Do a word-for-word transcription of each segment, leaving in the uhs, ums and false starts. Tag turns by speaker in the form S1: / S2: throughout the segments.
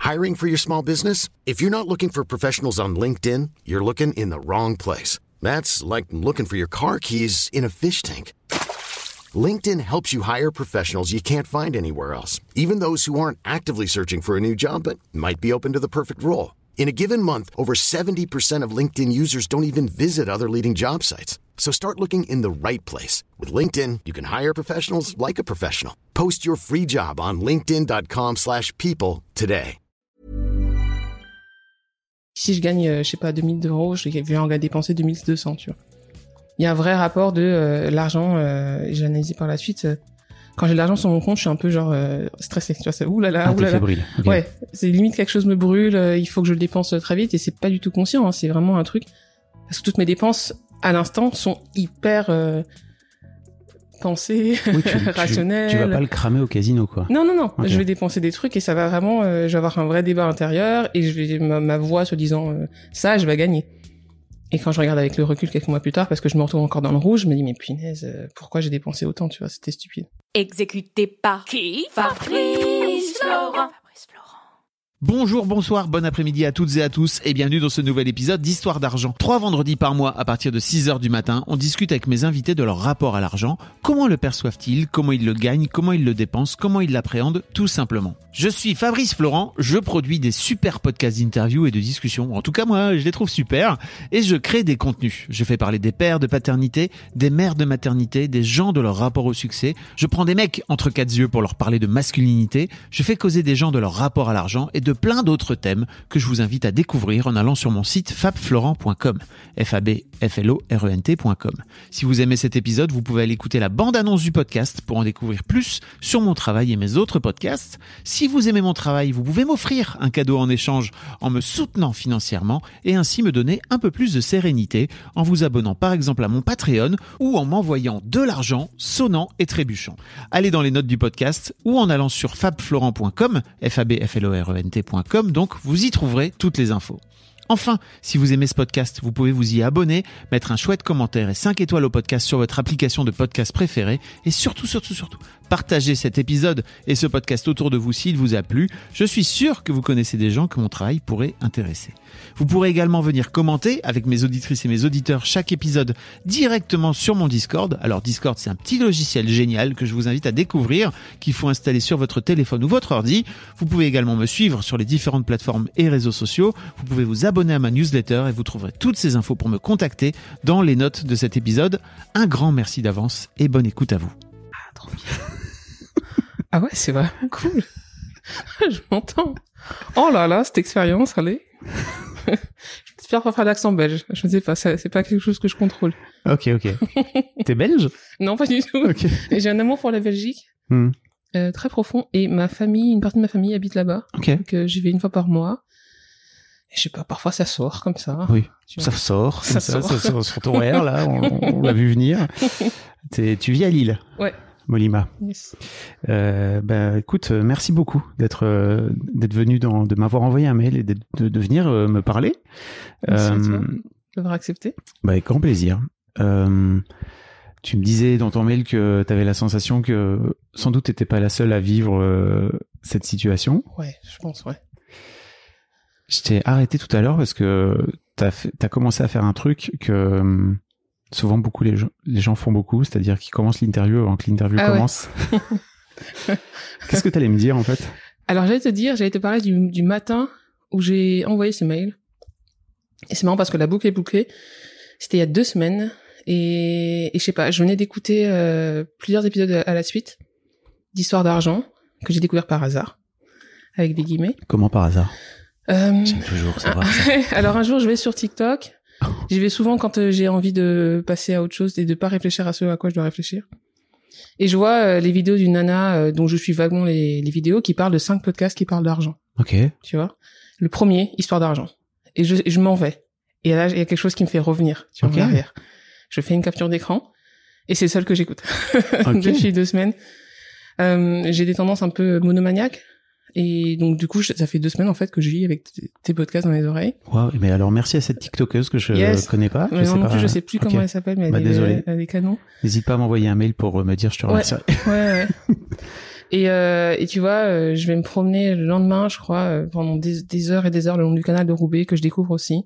S1: Hiring for your small business? If you're not looking for professionals on LinkedIn, you're looking in the wrong place. That's like looking for your car keys in a fish tank. LinkedIn helps you hire professionals you can't find anywhere else, even those who aren't actively searching for a new job but might be open to the perfect role. In a given month, over seventy percent of LinkedIn users don't even visit other leading job sites. So start looking in the right place. With LinkedIn, you can hire professionals like a professional. Post your free job on linkedin.com slash people today.
S2: Si je gagne, euh, je sais pas, deux mille euros, je vais en dépenser deux mille deux cents, tu vois. Il y a un vrai rapport de euh, l'argent, euh, et j'ai analysé par la suite. Euh, quand j'ai de l'argent sur mon compte, je suis un peu genre euh, stressée, tu vois, c'est oulala,
S3: ah,
S2: oulala.
S3: T'es fébrile. Okay.
S2: Ouais, c'est limite quelque chose me brûle, euh, il faut que je le dépense très vite, et c'est pas du tout conscient, hein, c'est vraiment un truc. Parce que toutes mes dépenses, à l'instant, sont hyper euh, pensées,
S3: oui, tu,
S2: rationnelles.
S3: Tu, tu vas pas le cramer au casino, quoi.
S2: Non, non, non.
S3: Okay.
S2: Je vais dépenser des trucs et ça va vraiment, euh, je vais avoir un vrai débat intérieur et je vais ma, ma voix se disant euh, ça, je vais gagner. Et quand je regarde avec le recul quelques mois plus tard, parce que je me retrouve encore dans le rouge, je me dis mais punaise, euh, pourquoi j'ai dépensé autant, tu vois, c'était stupide.
S4: Exécuté par qui? Fabrice Florent.
S5: Bonjour, bonsoir, bon après-midi à toutes et à tous et bienvenue dans ce nouvel épisode d'Histoire d'argent. Trois vendredis par mois à partir de six heures du matin, on discute avec mes invités de leur rapport à l'argent, comment le perçoivent-ils, comment ils le gagnent, comment ils le dépensent, comment ils l'appréhendent, tout simplement. Je suis Fabrice Florent, je produis des super podcasts d'interviews et de discussions, en tout cas moi je les trouve super, et je crée des contenus. Je fais parler des pères de paternité, des mères de maternité, des gens de leur rapport au succès, je prends des mecs entre quatre yeux pour leur parler de masculinité, je fais causer des gens de leur rapport à l'argent et de plein d'autres thèmes que je vous invite à découvrir en allant sur mon site fabflorent point com, F A B F L O R E N T point com. Si vous aimez cet épisode, vous pouvez aller écouter la bande-annonce du podcast pour en découvrir plus sur mon travail et mes autres podcasts. Si vous aimez mon travail, vous pouvez m'offrir un cadeau en échange en me soutenant financièrement et ainsi me donner un peu plus de sérénité en vous abonnant par exemple à mon Patreon ou en m'envoyant de l'argent sonnant et trébuchant. Allez dans les notes du podcast ou en allant sur fabflorent point com, F A B F L O R E N T point com, donc vous y trouverez toutes les infos. Enfin, si vous aimez ce podcast, vous pouvez vous y abonner, mettre un chouette commentaire et cinq étoiles au podcast sur votre application de podcast préférée et surtout, surtout, surtout, partagez cet épisode et ce podcast autour de vous s'il vous a plu. Je suis sûr que vous connaissez des gens que mon travail pourrait intéresser. Vous pourrez également venir commenter avec mes auditrices et mes auditeurs chaque épisode directement sur mon Discord. Alors Discord, c'est un petit logiciel génial que je vous invite à découvrir, qu'il faut installer sur votre téléphone ou votre ordi. Vous pouvez également me suivre sur les différentes plateformes et réseaux sociaux. Vous pouvez vous abonner à ma newsletter et vous trouverez toutes ces infos pour me contacter dans les notes de cet épisode. Un grand merci d'avance et bonne écoute à vous.
S2: Ah, trop bien. Ah ouais, c'est vraiment cool. Je m'entends. Oh là là, cette expérience, allez. J'espère pas faire l'accent belge. Je ne sais pas, c'est pas quelque chose que je contrôle.
S3: Ok, ok. T'es belge?
S2: Non, pas du tout. Okay. J'ai un amour pour la Belgique. Hmm. Euh, très profond. Et ma famille, une partie de ma famille habite là-bas.
S3: Okay.
S2: Donc euh, j'y vais une fois par mois. Et je sais pas, parfois ça sort comme ça.
S3: Oui, ça sort.
S2: Ça,
S3: ça,
S2: sort.
S3: ça sort sur ton R, là, on, on l'a vu venir. T'es, tu vis à Lille.
S2: Ouais.
S3: Molima.
S2: Yes.
S3: Euh, bah, écoute, merci beaucoup d'être euh, d'être venu dans, de m'avoir envoyé un mail et de, de, de venir euh, me parler.
S2: Merci euh, d'avoir accepté.
S3: Bah, avec grand plaisir. Euh, tu me disais dans ton mail que tu avais la sensation que sans doute t'étais pas la seule à vivre euh, cette situation.
S2: Ouais, je pense, ouais.
S3: Je t'ai arrêté tout à l'heure parce que t'as fait, t'as commencé à faire un truc que souvent beaucoup les gens, les gens font beaucoup, c'est-à-dire qu'ils commencent l'interview avant que l'interview ah commence. Ouais. Qu'est-ce que t'allais me dire en fait?
S2: Alors j'allais te dire, j'allais te parler du, du matin où j'ai envoyé ce mail. Et c'est marrant parce que la boucle est bouclée. C'était il y a deux semaines et, et je sais pas, je venais d'écouter euh, plusieurs épisodes à la suite d'Histoire d'argent que j'ai découvert par hasard avec des guillemets.
S3: Comment par hasard?
S2: Euh...
S3: J'aime toujours savoir ça.
S2: Alors un jour je vais sur TikTok. J'y vais souvent quand euh, j'ai envie de passer à autre chose et de pas réfléchir à ce à quoi je dois réfléchir. Et je vois euh, les vidéos d'une nana euh, dont je suis vaguement les, les vidéos qui parlent de cinq podcasts qui parlent d'argent.
S3: Ok.
S2: Tu vois. Le premier, Histoire d'argent. Et je, je m'en vais. Et là, il y a quelque chose qui me fait revenir. Tu vois, okay. En arrière. Je fais une capture d'écran et c'est le seul que j'écoute okay. depuis deux semaines. Euh, j'ai des tendances un peu monomaniaques. Et donc du coup, ça fait deux semaines en fait que je vis avec t- tes podcasts dans les oreilles.
S3: Wow, mais alors merci à cette TikTokeuse que je
S2: yes.
S3: connais pas.
S2: Mais
S3: je
S2: non,
S3: sais
S2: non
S3: pas.
S2: plus, je sais plus okay. comment elle s'appelle, mais
S3: bah,
S2: elle,
S3: désolé.
S2: Elle, elle a des canons.
S3: N'hésite pas à m'envoyer un mail pour me dire je te remercie.
S2: Ouais, ouais, ouais. Et, euh, et tu vois, euh, je vais me promener le lendemain, je crois, euh, pendant des, des heures et des heures le long du canal de Roubaix, que je découvre aussi.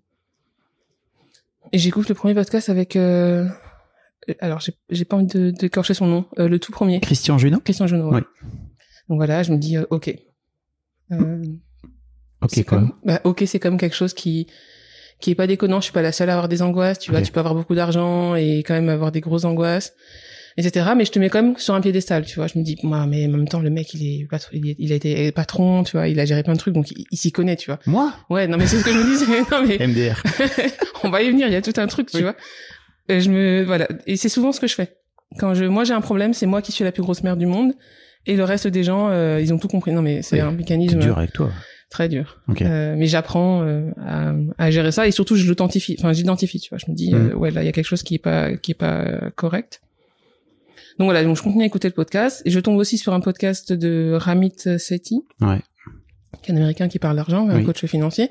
S2: Et j'écoute le premier podcast avec... Euh... Alors, j'ai, j'ai pas envie de, de corcher son nom. Euh, le tout premier.
S3: Christian Junot.
S2: Christian Junot, ouais.
S3: Oui.
S2: Donc voilà, je me dis, euh, ok. Euh,
S3: ok,
S2: c'est
S3: quoi.
S2: Comme, bah, ok, c'est comme quelque chose qui... qui est pas déconnant. Je suis pas la seule à avoir des angoisses. Tu okay. vois, tu peux avoir beaucoup d'argent et quand même avoir des grosses angoisses, et cetera. Mais je te mets quand même sur un piédestal, tu vois. Je me dis, moi, mais en même temps, le mec, il est, patron, il, est il a été patron, tu vois. Il a géré plein de trucs, donc il, il s'y connaît, tu vois.
S3: Moi?
S2: Ouais, non, mais c'est ce que je me disais. Non, mais.
S3: M D R.
S2: On va y venir. Il y a tout un truc, oui. tu vois. Et je me, voilà. Et c'est souvent ce que je fais. Quand je, moi, j'ai un problème, c'est moi qui suis la plus grosse merde du monde. Et le reste des gens, euh, ils ont tout compris. Non, mais c'est oui. un mécanisme.
S3: C'est dur avec toi.
S2: Très dur.
S3: Okay.
S2: Euh, mais j'apprends euh, à, à gérer ça et surtout je l'authentifie. Enfin, j'identifie, tu vois. Je me dis, mmh. euh, ouais, là, il y a quelque chose qui est pas, qui est pas euh, correct. Donc voilà, donc je continue à écouter le podcast et je tombe aussi sur un podcast de Ramit Sethi,
S3: ouais.
S2: qui est un Américain qui parle d'argent, un
S3: oui.
S2: coach financier,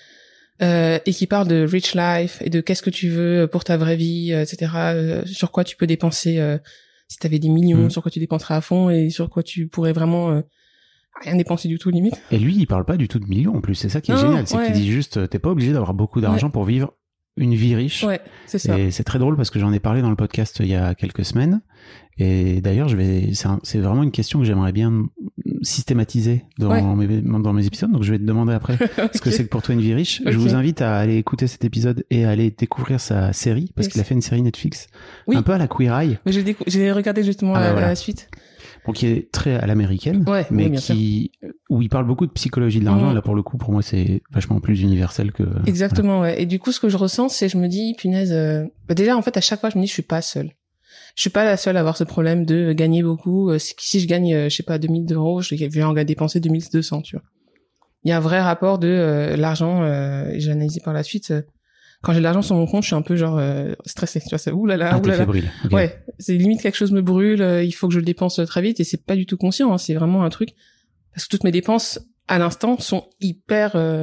S2: euh, et qui parle de rich life et de qu'est-ce que tu veux pour ta vraie vie, et cetera. Euh, sur quoi tu peux dépenser euh, si t'avais des millions, mmh. sur quoi tu dépenserais à fond et sur quoi tu pourrais vraiment euh, rien dépenser du tout limite.
S3: Et lui, il parle pas du tout de millions en plus. C'est ça qui est
S2: non,
S3: génial, c'est
S2: ouais.
S3: qu'il dit juste, t'es pas obligé d'avoir beaucoup d'argent ouais. pour vivre une vie riche.
S2: Ouais, c'est ça.
S3: Et c'est très drôle parce que j'en ai parlé dans le podcast il y a quelques semaines. Et d'ailleurs, je vais, c'est, un, c'est vraiment une question que j'aimerais bien systématiser dans, ouais. mes, dans mes épisodes. Donc, je vais te demander après okay. ce que c'est que pour toi une vie riche. Okay. Je vous invite à aller écouter cet épisode et à aller découvrir sa série parce yes. qu'il a fait une série Netflix. Oui. Un peu à la Queer Eye.
S2: Mais j'ai, décou- j'ai regardé justement ah, la, voilà. la suite.
S3: Bon, qui est très à l'américaine,
S2: ouais,
S3: mais
S2: oui,
S3: qui,
S2: sûr.
S3: où il parle beaucoup de psychologie de l'argent. Mmh. Là, pour le coup, pour moi, c'est vachement plus universel que...
S2: Exactement, voilà. ouais. Et du coup, ce que je ressens, c'est, je me dis, punaise, euh... bah déjà, en fait, à chaque fois, je me dis, je suis pas seule. Je suis pas la seule à avoir ce problème de gagner beaucoup. Si je gagne, je sais pas, deux mille euros, je vais en dépenser deux mille deux cents, tu vois. Il y a un vrai rapport de euh, l'argent, euh, et j'ai analysé par la suite, euh, quand j'ai de l'argent sur mon compte, je suis un peu genre euh, stressée, tu vois, c'est oulala,
S3: ah,
S2: oulala.
S3: T'es fébrile. Okay.
S2: Ouais, c'est limite quelque chose me brûle, euh, il faut que je le dépense très vite et c'est pas du tout conscient, hein, c'est vraiment un truc parce que toutes mes dépenses à l'instant sont hyper euh,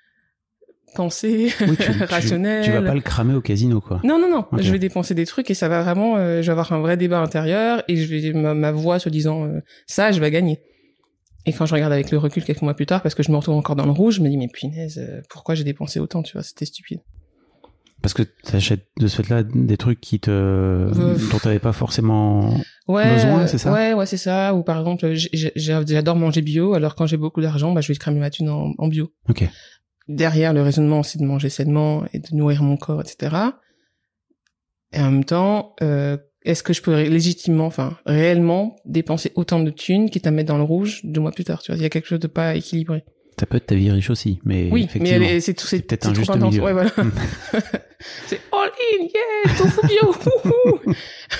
S2: pensées, oui, tu, rationnelles.
S3: Tu, tu vas pas le cramer au casino, quoi.
S2: Non, non, non.
S3: Okay.
S2: Je vais dépenser des trucs et ça va vraiment, euh, je vais avoir un vrai débat intérieur et je vais ma, ma voix se disant euh, ça, je vais gagner. Et quand je regarde avec le recul quelques mois plus tard, parce que je me retrouve encore dans le rouge, je me dis mais punaise, euh, pourquoi j'ai dépensé autant, tu vois, c'était stupide. Parce
S3: que t'achètes de ce fait-là des trucs qui te, euh, dont t'avais pas forcément
S2: ouais,
S3: besoin, c'est ça?
S2: Ouais, ouais, c'est ça. Ou par exemple, j'ai, j'adore manger bio, alors quand j'ai beaucoup d'argent, bah, je vais cramer ma thune en, en bio.
S3: Ok.
S2: Derrière, le raisonnement, c'est de manger sainement et de nourrir mon corps, et cetera. Et en même temps, euh, est-ce que je peux légitimement, enfin, réellement dépenser autant de thunes quitte à mettre dans le rouge deux mois plus tard, tu vois? Il y a quelque chose de pas équilibré.
S3: Ça peut être ta vie riche aussi, mais
S2: oui,
S3: effectivement,
S2: mais elle est, c'est, tout, c'est,
S3: c'est peut-être
S2: c'est
S3: un juste
S2: intense.
S3: milieu.
S2: Ouais, voilà. C'est all in, yeah, tofu bio.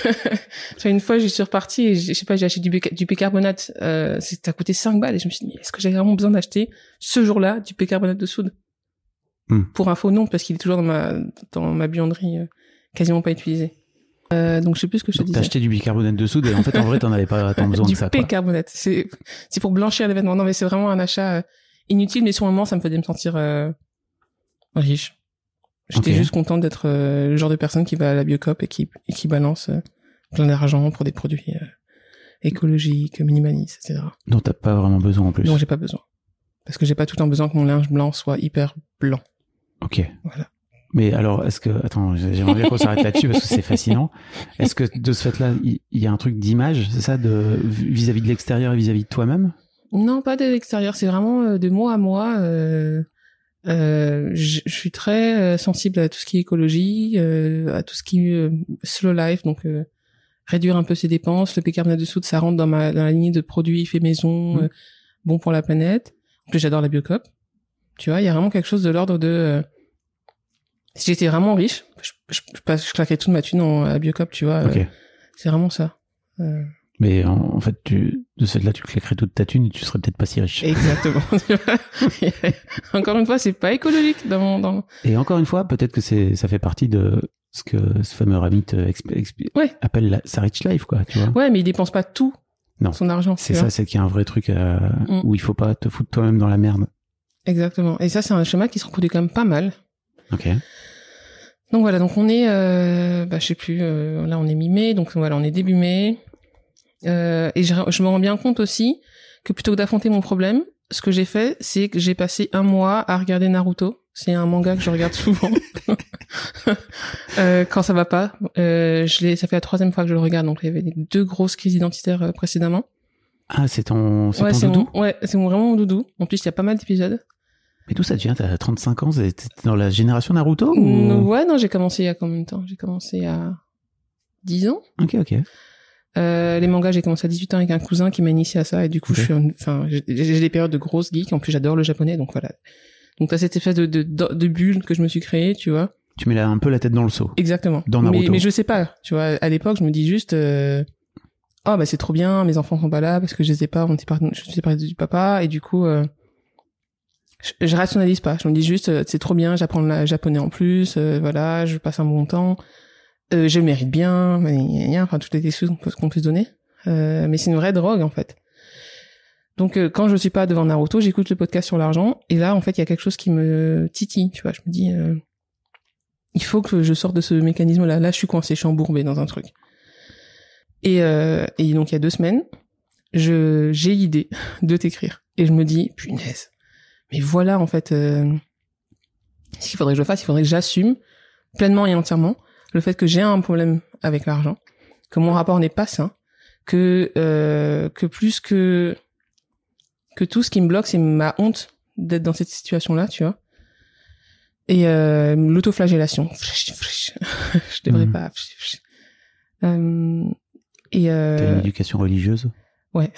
S2: Tu vois, une fois, je suis repartie et je sais pas, j'ai acheté du, béca- du bicarbonate. Euh, c'est, ça a coûté cinq balles et je me suis dit, mais est-ce que j'ai vraiment besoin d'acheter ce jour-là du bicarbonate de soude? Mm. Pour info, non, parce qu'il est toujours dans ma dans ma buanderie, euh, quasiment pas utilisé. Euh, donc je sais plus ce que je te disais.
S3: T'as acheté du bicarbonate de soude et en fait en vrai t'en avais pas tant besoin
S2: du
S3: que ça.
S2: Du bicarbonate, c'est c'est pour blanchir les vêtements. Non mais c'est vraiment un achat euh, inutile, mais sur le moment ça me faisait me sentir euh, riche. J'étais okay. juste contente d'être euh, le genre de personne qui va à la Biocop et qui et qui balance euh, plein d'argent pour des produits euh, écologiques, minimalistes, et cetera.
S3: Dont t'as pas vraiment besoin en plus.
S2: Non, j'ai pas besoin parce que j'ai pas tout le temps besoin que mon linge blanc soit hyper blanc.
S3: Ok.
S2: Voilà.
S3: Mais alors, est-ce que... Attends, j'aimerais bien qu'on s'arrête là-dessus parce que c'est fascinant. Est-ce que de ce fait-là, il y a un truc d'image, c'est ça, de vis-à-vis de l'extérieur et vis-à-vis de toi-même? Non,
S2: pas de l'extérieur. C'est vraiment euh, de moi à moi. Euh, euh, je suis très euh, sensible à tout ce qui est écologie, euh, à tout ce qui est euh, slow life, donc euh, réduire un peu ses dépenses. Le bicarbonate de soude, ça rentre dans, ma, dans la lignée de produits fait maison, mmh. euh, bon pour la planète. En plus, j'adore la Biocop. Tu vois, il y a vraiment quelque chose de l'ordre de... Euh, si j'étais vraiment riche, je, je, je, je claquerais toute ma thune en, à Biocop, tu vois.
S3: Okay.
S2: Euh, c'est vraiment ça. Euh...
S3: Mais en, en fait, tu, de ce fait-là, tu claquerais toute ta thune et tu serais peut-être pas si riche.
S2: Exactement. Encore une fois, c'est pas écologique dans mon, dans...
S3: Et encore une fois, peut-être que c'est, ça fait partie de ce que ce fameux Ramit exp, exp, ouais. appelle la, sa rich life, quoi, tu vois.
S2: Ouais, mais il dépense pas tout
S3: non.
S2: son argent.
S3: C'est ça, vois. C'est qu'il y a un vrai truc euh, mm. où il faut pas te foutre toi-même dans la merde.
S2: Exactement. Et ça, c'est un schéma qui se reproduit quand même pas mal.
S3: Ok.
S2: Donc voilà, donc on est, euh, bah je sais plus, euh, là on est mi-mai, donc voilà, on est début mai. Euh, et je, je me rends bien compte aussi que plutôt que d'affronter mon problème, ce que j'ai fait, c'est que j'ai passé un mois à regarder Naruto. C'est un manga que je regarde souvent euh, quand ça va pas. Euh, je l'ai, ça fait la troisième fois que je le regarde, donc il y avait deux grosses crises identitaires euh, précédemment.
S3: Ah, c'est ton, c'est
S2: ouais,
S3: ton
S2: c'est
S3: doudou.
S2: Mon, ouais, c'est mon, vraiment mon doudou. En plus, il y a pas mal d'épisodes.
S3: Mais d'où ça devient? T'as trente-cinq ans, t'es dans la génération Naruto ou...
S2: mmh, Ouais, non, j'ai commencé il y a combien de temps? J'ai commencé à dix ans.
S3: Ok, ok.
S2: Euh, les mangas, j'ai commencé à dix-huit ans avec un cousin qui m'a initié à ça, et du coup, okay. je suis, enfin, j'ai, j'ai des périodes de grosse geek. En plus, j'adore le japonais, donc voilà. Donc t'as cette espèce de, de, de, de bulle que je me suis créée, tu vois.
S3: Tu mets là un peu la tête dans le seau.
S2: Exactement.
S3: Dans Naruto.
S2: Mais, mais je sais pas, tu vois. À l'époque, je me dis juste, euh, oh, bah, c'est trop bien, mes enfants sont pas là parce que je les ai pas, on était par... je suis séparée du papa, et du coup, euh, je, je rationalise pas. Je me dis juste, euh, c'est trop bien, j'apprends le japonais en plus, euh, voilà, je passe un bon temps, euh, je le mérite bien, enfin, toutes les excuses qu'on peut, qu'on peut se donner. Euh, mais c'est une vraie drogue, en fait. Donc, euh, quand je suis pas devant Naruto, j'écoute le podcast sur l'argent, et là, en fait, il y a quelque chose qui me titille, tu vois. Je me dis, euh, il faut que je sorte de ce mécanisme-là. Là, je suis coincée, je suis embourbée dans un truc. Et, euh, et donc, il y a deux semaines, je, j'ai l'idée de t'écrire. Et je me dis, punaise. Mais voilà, en fait, euh, ce qu'il faudrait que je fasse, il faudrait que j'assume pleinement et entièrement le fait que j'ai un problème avec l'argent, que mon rapport n'est pas sain, que, euh, que plus que, que tout ce qui me bloque, c'est ma honte d'être dans cette situation-là, tu vois. Et euh, l'autoflagellation. Je devrais mmh. pas. Euh, et euh...
S3: T'as une éducation religieuse?
S2: Ouais.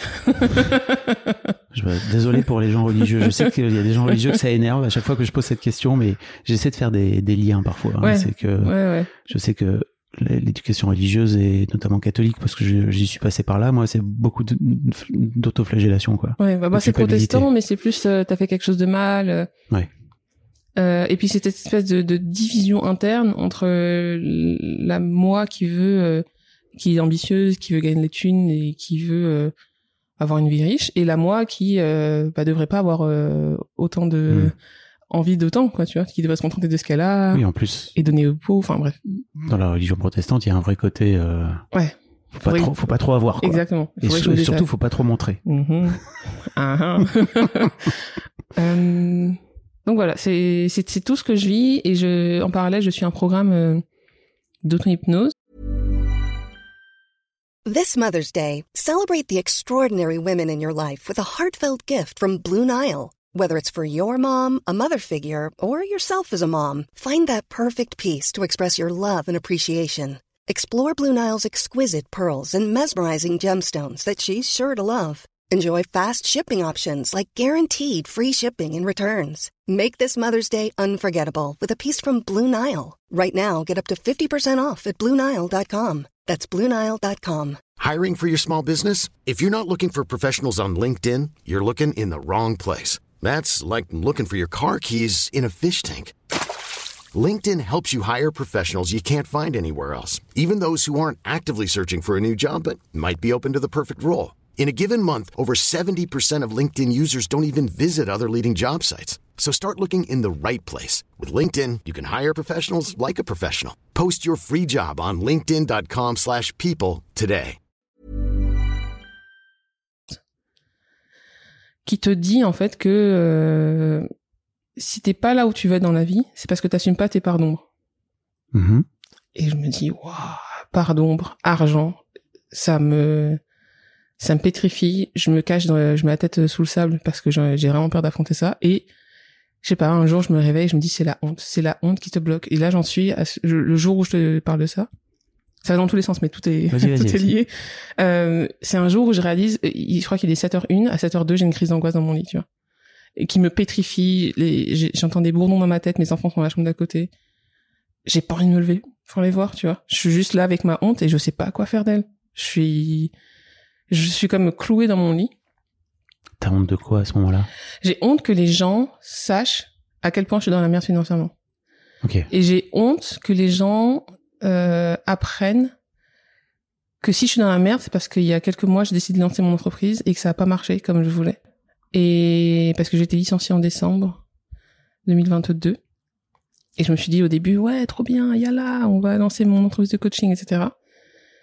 S3: je, désolé pour les gens religieux. Je sais qu'il y a des gens religieux que ça énerve à chaque fois que je pose cette question, mais j'essaie de faire des, des liens parfois. Hein.
S2: Ouais.
S3: C'est que
S2: ouais, ouais.
S3: Je sais que l'éducation religieuse, et notamment catholique, parce que je, j'y suis passé par là, moi, c'est beaucoup de, d'autoflagellation, quoi.
S2: Ouais, bah moi c'est protestant, mais c'est plus euh, t'as fait quelque chose de mal. Euh,
S3: ouais.
S2: Euh, et puis c'est cette espèce de, de division interne entre euh, la moi qui veut, euh, qui est ambitieuse, qui veut gagner les thunes et qui veut euh, avoir une vie riche, et la moi qui euh, bah, devrait pas avoir euh, autant de mmh. envie d'autant, quoi, tu vois, qui devrait se contenter de ce qu'elle a.
S3: Oui, en plus.
S2: Et donner au pot, enfin bref.
S3: Dans la religion protestante, il y a un vrai côté. Euh...
S2: Ouais.
S3: Faut pas trop, faut pas trop avoir, quoi.
S2: Exactement.
S3: Et, su- et surtout, faut pas trop montrer.
S2: Mm-hmm. uh-huh. euh... Donc voilà, c'est, c'est, c'est tout ce que je vis, et je, en parallèle, je suis un programme euh, d'auto-hypnose.
S6: This Mother's Day, celebrate the extraordinary women in your life with a heartfelt gift from Blue Nile. Whether it's for your mom, a mother figure, or yourself as a mom, find that perfect piece to express your love and appreciation. Explore Blue Nile's exquisite pearls and mesmerizing gemstones that she's sure to love. Enjoy fast shipping options like guaranteed free shipping and returns. Make this Mother's Day unforgettable with a piece from Blue Nile. Right now, get up to fifty percent off at Blue Nile dot com. That's Blue Nile dot com.
S1: Hiring for your small business? If you're not looking for professionals on LinkedIn, you're looking in the wrong place. That's like looking for your car keys in a fish tank. LinkedIn helps you hire professionals you can't find anywhere else, even those who aren't actively searching for a new job but might be open to the perfect role. In a given month, over seventy percent of LinkedIn users don't even visit other leading job sites. So start looking in the right place. With LinkedIn, you can hire professionals like a professional. Post your free job on linkedin dot com slash people today.
S2: Qui te dit en fait que euh, si t'es pas là où tu veux être dans la vie, c'est parce que t'assumes pas tes parts d'ombre.
S3: Mmh.
S2: Et je me dis, waouh, part d'ombre, argent, ça me... ça me pétrifie, je me cache, dans, je mets la tête sous le sable parce que j'ai vraiment peur d'affronter ça, et je sais pas, un jour je me réveille, je me dis c'est la honte, c'est la honte qui te bloque, et là j'en suis, à ce, le jour où je te parle de ça, ça va dans tous les sens, mais tout est,
S3: vas-y, vas-y,
S2: tout est lié, euh, c'est un jour où je réalise, je crois qu'il est sept heures une, à sept heures deux j'ai une crise d'angoisse dans mon lit, tu vois, et qui me pétrifie, les, j'entends des bourdons dans ma tête, mes enfants sont dans la chambre d'à côté, j'ai pas envie de me lever pour les voir, tu vois, je suis juste là avec ma honte et je sais pas quoi faire d'elle, je suis... Je suis comme clouée dans mon lit.
S3: T'as honte de quoi à ce moment-là? J'ai
S2: honte que les gens sachent à quel point je suis dans la merde financièrement.
S3: Ok.
S2: Et j'ai honte que les gens euh, apprennent que si je suis dans la merde, c'est parce qu'il y a quelques mois, j'ai décidé de lancer mon entreprise et que ça a pas marché comme je voulais. Et parce que j'ai été licenciée en décembre deux mille vingt-deux. Et je me suis dit au début, ouais, trop bien, yalla, on va lancer mon entreprise de coaching, et cetera.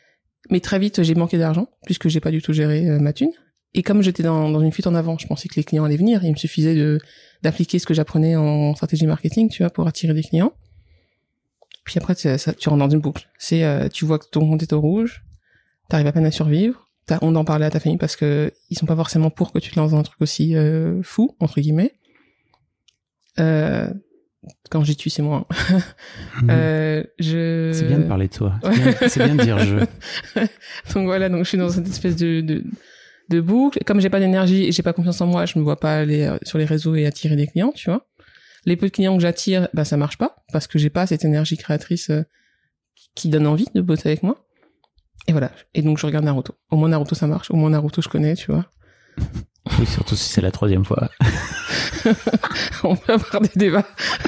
S2: Mais très vite, j'ai manqué d'argent, puisque j'ai pas du tout géré euh, ma thune. Et comme j'étais dans, dans une fuite en avant, je pensais que les clients allaient venir. Il me suffisait de d'appliquer ce que j'apprenais en stratégie marketing, tu vois, pour attirer des clients. Puis après, ça, ça, tu rentres dans une boucle. C'est, euh, tu vois que ton compte est au rouge, t'arrives à peine à survivre. T'as honte d'en parler à ta famille parce que ils sont pas forcément pour que tu te lances dans un truc aussi euh, fou, entre guillemets. Euh, quand j'y suis, c'est moi.
S3: Mmh.
S2: euh, je...
S3: C'est bien de parler de toi. C'est bien, c'est bien de dire je.
S2: Donc voilà, donc je suis dans cette espèce de, de, de boucle. Comme j'ai pas d'énergie et j'ai pas confiance en moi, je me vois pas aller sur les réseaux et attirer des clients, tu vois. Les peu de clients que j'attire, bah ça marche pas parce que j'ai pas cette énergie créatrice euh, qui donne envie de bosser avec moi. Et voilà. Et donc je regarde Naruto. Au moins Naruto ça marche. Au moins Naruto je connais, tu vois.
S3: Oui, surtout si c'est la troisième fois.
S2: On peut avoir des débats.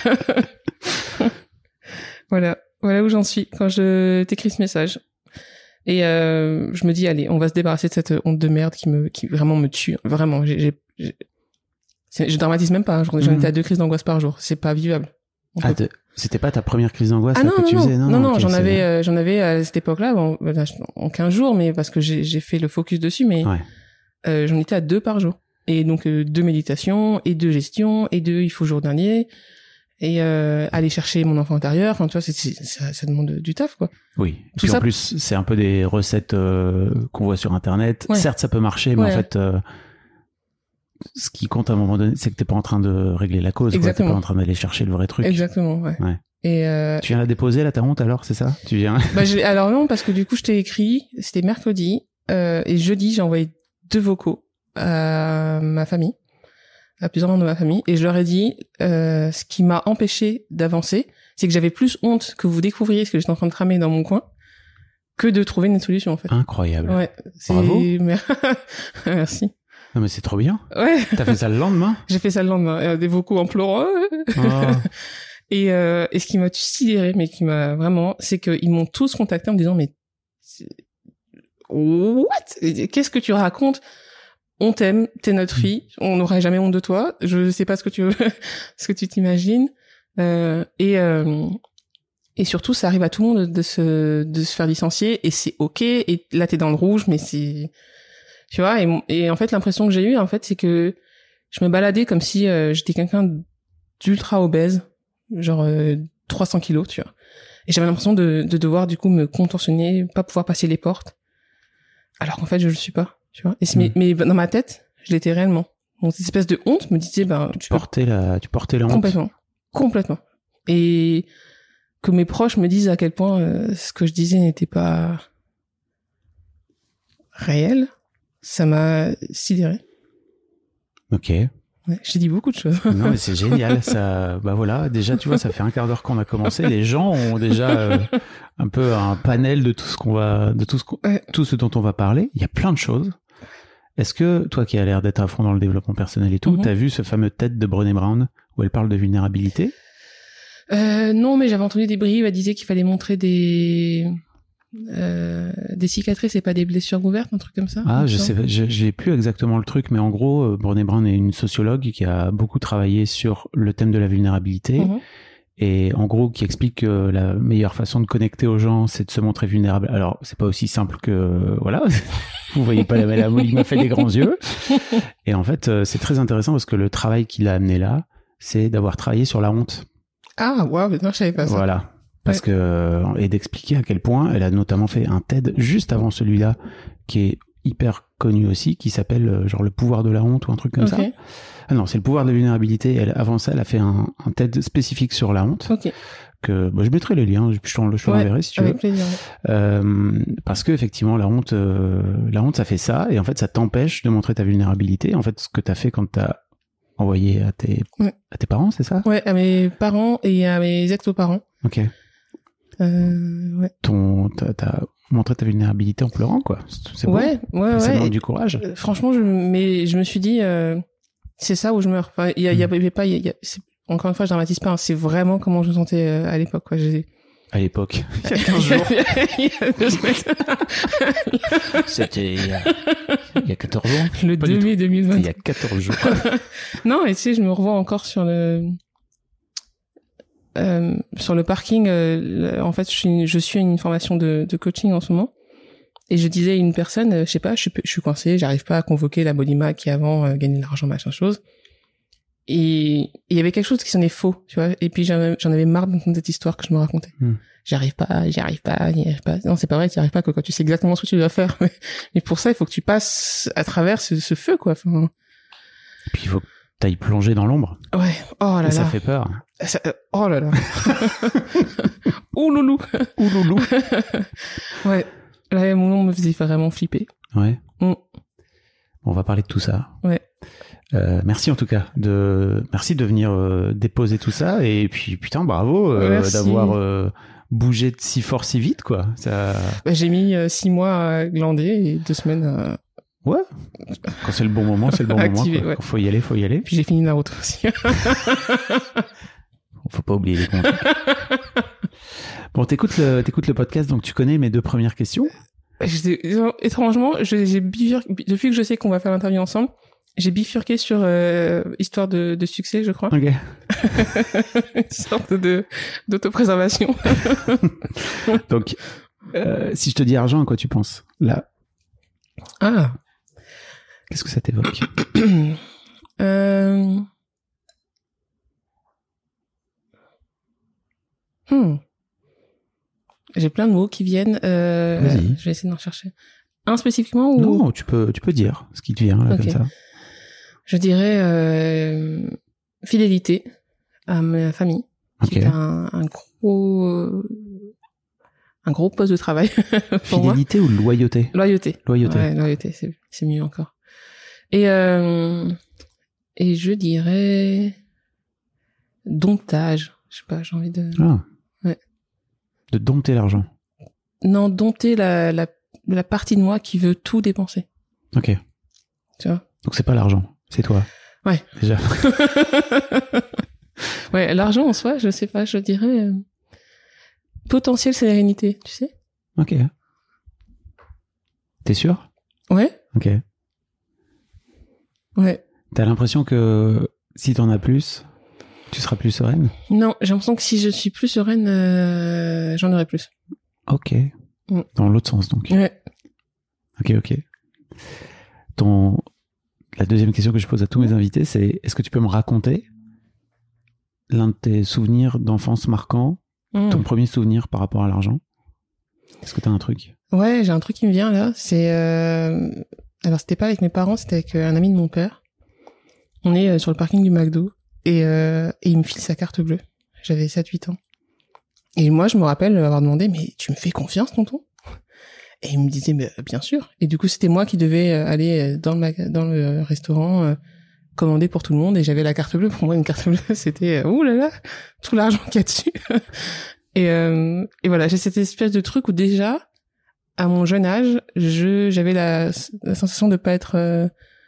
S2: Voilà. Voilà où j'en suis quand je t'écris ce message. Et euh, je me dis, allez, on va se débarrasser de cette honte de merde qui me, qui vraiment me tue. Vraiment, j'ai, j'ai, j'ai... C'est, je dramatise même pas. Hein. J'en mmh. étais à deux crises d'angoisse par jour. C'est pas vivable. On
S3: ah,
S2: peut...
S3: c'était pas ta première crise d'angoisse
S2: ah,
S3: là,
S2: non,
S3: que
S2: non,
S3: tu
S2: non,
S3: faisais
S2: non, non, non
S3: okay,
S2: j'en avais, euh, j'en avais à cette époque-là, bon, en quinze jours, mais parce que j'ai, j'ai fait le focus dessus, mais
S3: ouais.
S2: euh, j'en étais à deux par jour. Et donc euh, deux méditations et deux gestions et deux il faut jour dernier et euh, aller chercher mon enfant intérieur. Enfin, tu vois, c'est, c'est, ça, ça demande du taf, quoi.
S3: Oui.
S2: Tout
S3: Puis
S2: ça...
S3: en plus, c'est un peu des recettes euh, qu'on voit sur Internet. Ouais. Certes, ça peut marcher, mais ouais. en fait, euh, ce qui compte à un moment donné, c'est que t'es pas en train de régler la cause. Exactement. Quoi. T'es pas en train d'aller chercher le vrai truc.
S2: Exactement. Ouais.
S3: ouais.
S2: Et euh...
S3: tu viens la déposer là, ta honte alors, c'est ça? Tu viens?
S2: Bah, j'ai... alors non, parce que du coup, je t'ai écrit. C'était mercredi euh, et jeudi, j'ai envoyé deux vocaux à ma famille. À plusieurs membres de ma famille, et je leur ai dit euh, ce qui m'a empêché d'avancer, c'est que j'avais plus honte que vous découvriez ce que j'étais en train de tramer dans mon coin que de trouver une solution en fait.
S3: Incroyable.
S2: Ouais. C'est...
S3: Bravo.
S2: Merci.
S3: Non mais c'est trop bien.
S2: Ouais.
S3: T'as fait ça le lendemain?
S2: J'ai fait ça le lendemain, euh, des vocaux en pleurant. Oh. et, euh, et ce qui m'a sidéré, mais qui m'a vraiment, c'est qu'ils m'ont tous contacté en me disant mais what? Qu'est-ce que tu racontes? On t'aime, t'es notre fille, on n'aurait jamais honte de toi. Je sais pas ce que tu veux, ce que tu t'imagines. Euh, et euh, et surtout, ça arrive à tout le monde de, de se de se faire licencier et c'est ok. Et là, t'es dans le rouge, mais c'est, tu vois. Et, et en fait, l'impression que j'ai eue, en fait, c'est que je me baladais comme si euh, j'étais quelqu'un d'ultra obèse, genre euh, trois cents kilos, tu vois. Et j'avais l'impression de de devoir du coup me contorsionner, pas pouvoir passer les portes, alors qu'en fait, je le suis pas. Tu vois, et c'est, mmh. mais, mais dans ma tête, je l'étais réellement. Donc cette espèce de honte me disait, ben,
S3: tu portais la, tu portais la honte.
S2: Complètement, complètement. Et que mes proches me disent à quel point euh, ce que je disais n'était pas réel, ça m'a sidéré.
S3: Ok.
S2: Ouais, j'ai dit beaucoup de choses.
S3: Non mais c'est génial, ça. Bah voilà, déjà tu vois, ça fait un quart d'heure qu'on a commencé. Les gens ont déjà euh, un peu un panel de tout ce qu'on va, de tout ce qu'on, ouais. tout ce dont on va parler. Il y a plein de choses. Est-ce que toi qui as l'air d'être à fond dans le développement personnel et tout, mm-hmm. t'as vu ce fameux TED de Brené Brown où elle parle de vulnérabilité?
S2: euh, Non, mais j'avais entendu des bribes. Elle disait qu'il fallait montrer des euh, des cicatrices et pas des blessures ouvertes, un truc comme ça.
S3: Ah, je sais, je j'ai plus exactement le truc, mais en gros, euh, Brené Brown est une sociologue qui a beaucoup travaillé sur le thème de la vulnérabilité. Mm-hmm. Et en gros, qui explique que la meilleure façon de connecter aux gens, c'est de se montrer vulnérable. Alors, c'est pas aussi simple que, voilà. Vous voyez pas la belle Amélie m'a fait des grands yeux. Et en fait, c'est très intéressant parce que le travail qu'il a amené là, c'est d'avoir travaillé sur la honte.
S2: Ah, waouh, non, je savais pas ça.
S3: Voilà. Parce ouais. que, et d'expliquer à quel point elle a notamment fait un TED juste avant celui-là, qui est hyper connu aussi, qui s'appelle genre le pouvoir de la honte ou un truc comme okay. ça. Ah non, c'est le pouvoir de la vulnérabilité. Elle, avant ça, elle a fait un, un TED spécifique sur la honte.
S2: Okay.
S3: Que bah, je mettrai les liens, je t'en je l'enverrai ouais, si tu
S2: avec
S3: veux.
S2: Plaisir.
S3: Euh, parce que effectivement, la honte, euh, la honte, ça fait ça, et en fait, ça t'empêche de montrer ta vulnérabilité. En fait, ce que t'as fait quand t'as envoyé à tes, ouais. à tes parents, c'est ça?
S2: Ouais, à mes parents et à mes ex-parents.
S3: Ok.
S2: Euh, ouais.
S3: Ton, t'as, t'as montré ta vulnérabilité en pleurant, quoi. C'est bon.
S2: Ouais, ouais,
S3: ça
S2: ouais.
S3: demande
S2: et,
S3: du courage.
S2: Euh, franchement, je, mais je me suis dit, euh, c'est ça où je meurs. Enfin, il y a, il y avait pas, il y a, c'est, encore une fois, je dramatise pas. Hein, c'est vraiment comment je me sentais euh, à l'époque, quoi. J'ai...
S3: À l'époque. Il y a quinze jours. Il y a deux semaines. C'était il y, a, il y a quatorze jours.
S2: Le deux mai deux mille vingt.
S3: Il y a quatorze jours.
S2: Non, et tu sais, je me revois encore sur le, euh, sur le parking. Euh, en fait, je suis, je suis une formation de, de coaching en ce moment. Et je disais à une personne, euh, je sais pas, je suis, je suis coincée, j'arrive pas à convoquer la Bodyma qui avant euh, gagnait de l'argent, machin chose. Et il y avait quelque chose qui sonnait faux, tu vois. Et puis j'en, j'en avais marre d'entendre cette histoire que je me racontais. Mm. J'y arrive pas, j'y arrive pas, j'y arrive pas. Non, c'est pas vrai, t'y arrives pas, quoi. Quand tu sais exactement ce que tu dois faire. Mais pour ça, il faut que tu passes à travers ce, ce feu, quoi. Enfin...
S3: Et puis il faut que t'ailles plonger dans l'ombre.
S2: Ouais. Oh là là.
S3: Et ça fait peur.
S2: Ça... Oh là là. Ouh loulou.
S3: Ouh loulou.
S2: Ouais. Là, mon nom me faisait vraiment flipper.
S3: Ouais.
S2: Mm.
S3: On va parler de tout ça.
S2: Ouais.
S3: Euh, merci en tout cas de merci de venir euh, déposer tout ça et puis putain bravo euh, d'avoir euh, bougé si fort si vite quoi. Ça.
S2: Bah, j'ai mis euh, six mois à glander et deux semaines. À...
S3: Ouais. Quand c'est le bon moment, c'est le bon Activer, moment. Quoi. Ouais. Quand faut y aller, faut y aller.
S2: Puis j'ai fini Naruto aussi.
S3: Faut pas oublier les comptes. Bon, t'écoutes le, t'écoutes le podcast, donc tu connais mes deux premières questions.
S2: Étrangement, j'ai, j'ai bifurqué, depuis que je sais qu'on va faire l'interview ensemble, j'ai bifurqué sur euh, histoire de, de succès, je crois.
S3: Ok.
S2: Une sorte de d'autopréservation.
S3: Donc, euh, si je te dis argent, à quoi tu penses là?
S2: Ah.
S3: Qu'est-ce que ça t'évoque?
S2: euh... Hmm. J'ai plein de mots qui viennent. Euh,
S3: Vas-y.
S2: Je vais essayer d'en chercher. Un spécifiquement ou...
S3: Non, tu peux, tu peux dire ce qui te vient là,
S2: okay.
S3: comme ça.
S2: Je dirais euh, fidélité à ma famille.
S3: Okay.
S2: C'est un, un gros, un gros poste de travail. Pour
S3: fidélité
S2: moi.
S3: ou loyauté?
S2: Loyauté.
S3: Loyauté.
S2: Ouais, loyauté, c'est, c'est mieux encore. Et euh, et je dirais domptage. Je sais pas, j'ai envie de.
S3: Ah.
S2: Ouais.
S3: De dompter l'argent.
S2: Non, dompter la, la, la partie de moi qui veut tout dépenser.
S3: Ok.
S2: Tu vois?
S3: Donc c'est pas l'argent, c'est toi.
S2: Ouais.
S3: Déjà.
S2: Ouais, l'argent en soi, je sais pas, je dirais euh, potentielle sérénité, tu sais?
S3: Ok. T'es sûr?
S2: Ouais.
S3: Ok.
S2: Ouais.
S3: T'as l'impression que si t'en as plus, tu seras plus sereine?
S2: Non, j'ai l'impression que si je suis plus sereine, euh, j'en aurai plus.
S3: Ok.
S2: Mm.
S3: Dans l'autre sens, donc.
S2: Ouais.
S3: Ok, ok. Ton... La deuxième question que je pose à tous mes invités, c'est est-ce que tu peux me raconter l'un de tes souvenirs d'enfance marquants, mm. ton premier souvenir par rapport à l'argent? Est-ce que t'as un truc?
S2: Ouais, j'ai un truc qui me vient là. C'est euh... alors c'était pas avec mes parents, c'était avec un ami de mon père. On est sur le parking du McDo. Et, euh, et il me file sa carte bleue. J'avais sept huit ans. Et moi, je me rappelle avoir demandé, mais tu me fais confiance, tonton? Et il me disait, mais bien sûr. Et du coup, c'était moi qui devais aller dans le, maga- dans le restaurant, euh, commander pour tout le monde. Et j'avais la carte bleue. Pour moi, une carte bleue, c'était, ouh là là, tout l'argent qu'il y a dessus. et, euh, et voilà, j'ai cette espèce de truc où déjà, à mon jeune âge, je, j'avais la, la sensation de pas être euh,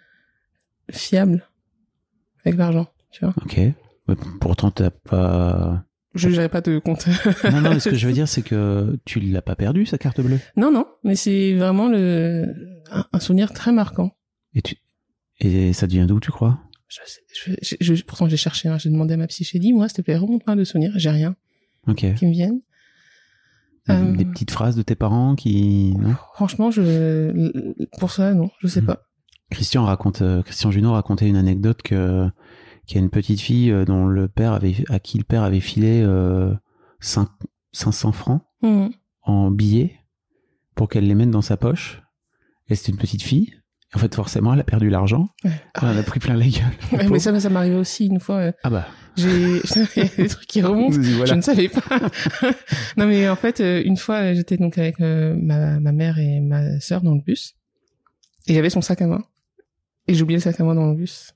S2: fiable avec l'argent. Tu vois.
S3: Ok. Mais pourtant, t'as pas...
S2: Je n'aurais pas de compte.
S3: non, non, ce que je veux dire, c'est que tu l'as pas perdu, sa carte bleue.
S2: Non, non, mais c'est vraiment le... un, un souvenir très marquant.
S3: Et tu... Et ça devient d'où, tu crois?
S2: je, sais, je, je, je, Pourtant, j'ai cherché, hein, j'ai demandé à ma psy, j'ai dit, moi, s'il te plaît, remonte-moi de souvenirs, j'ai rien
S3: okay.
S2: qui me viennent.
S3: Des,
S2: euh...
S3: des petites phrases de tes parents qui... Non
S2: franchement, je... pour ça, non, je sais mmh. pas.
S3: Christian raconte, euh, Christian Junot racontait une anecdote que... qu'il y a une petite fille dont le père avait, à qui le père avait filé euh, cinq cents francs
S2: mmh.
S3: en billets pour qu'elle les mette dans sa poche. Et c'était une petite fille. En fait, forcément, elle a perdu l'argent. Ouais. Elle en a pris plein la gueule.
S2: Ouais, mais ça, ça m'arrivait aussi une fois. Euh,
S3: ah bah.
S2: J'ai, il y a des trucs qui remontent. Voilà. Je ne savais pas. Non, mais en fait, une fois, j'étais donc avec euh, ma, ma mère et ma sœur dans le bus. Et j'avais son sac à main. Et j'ai oublié le sac à main dans le bus.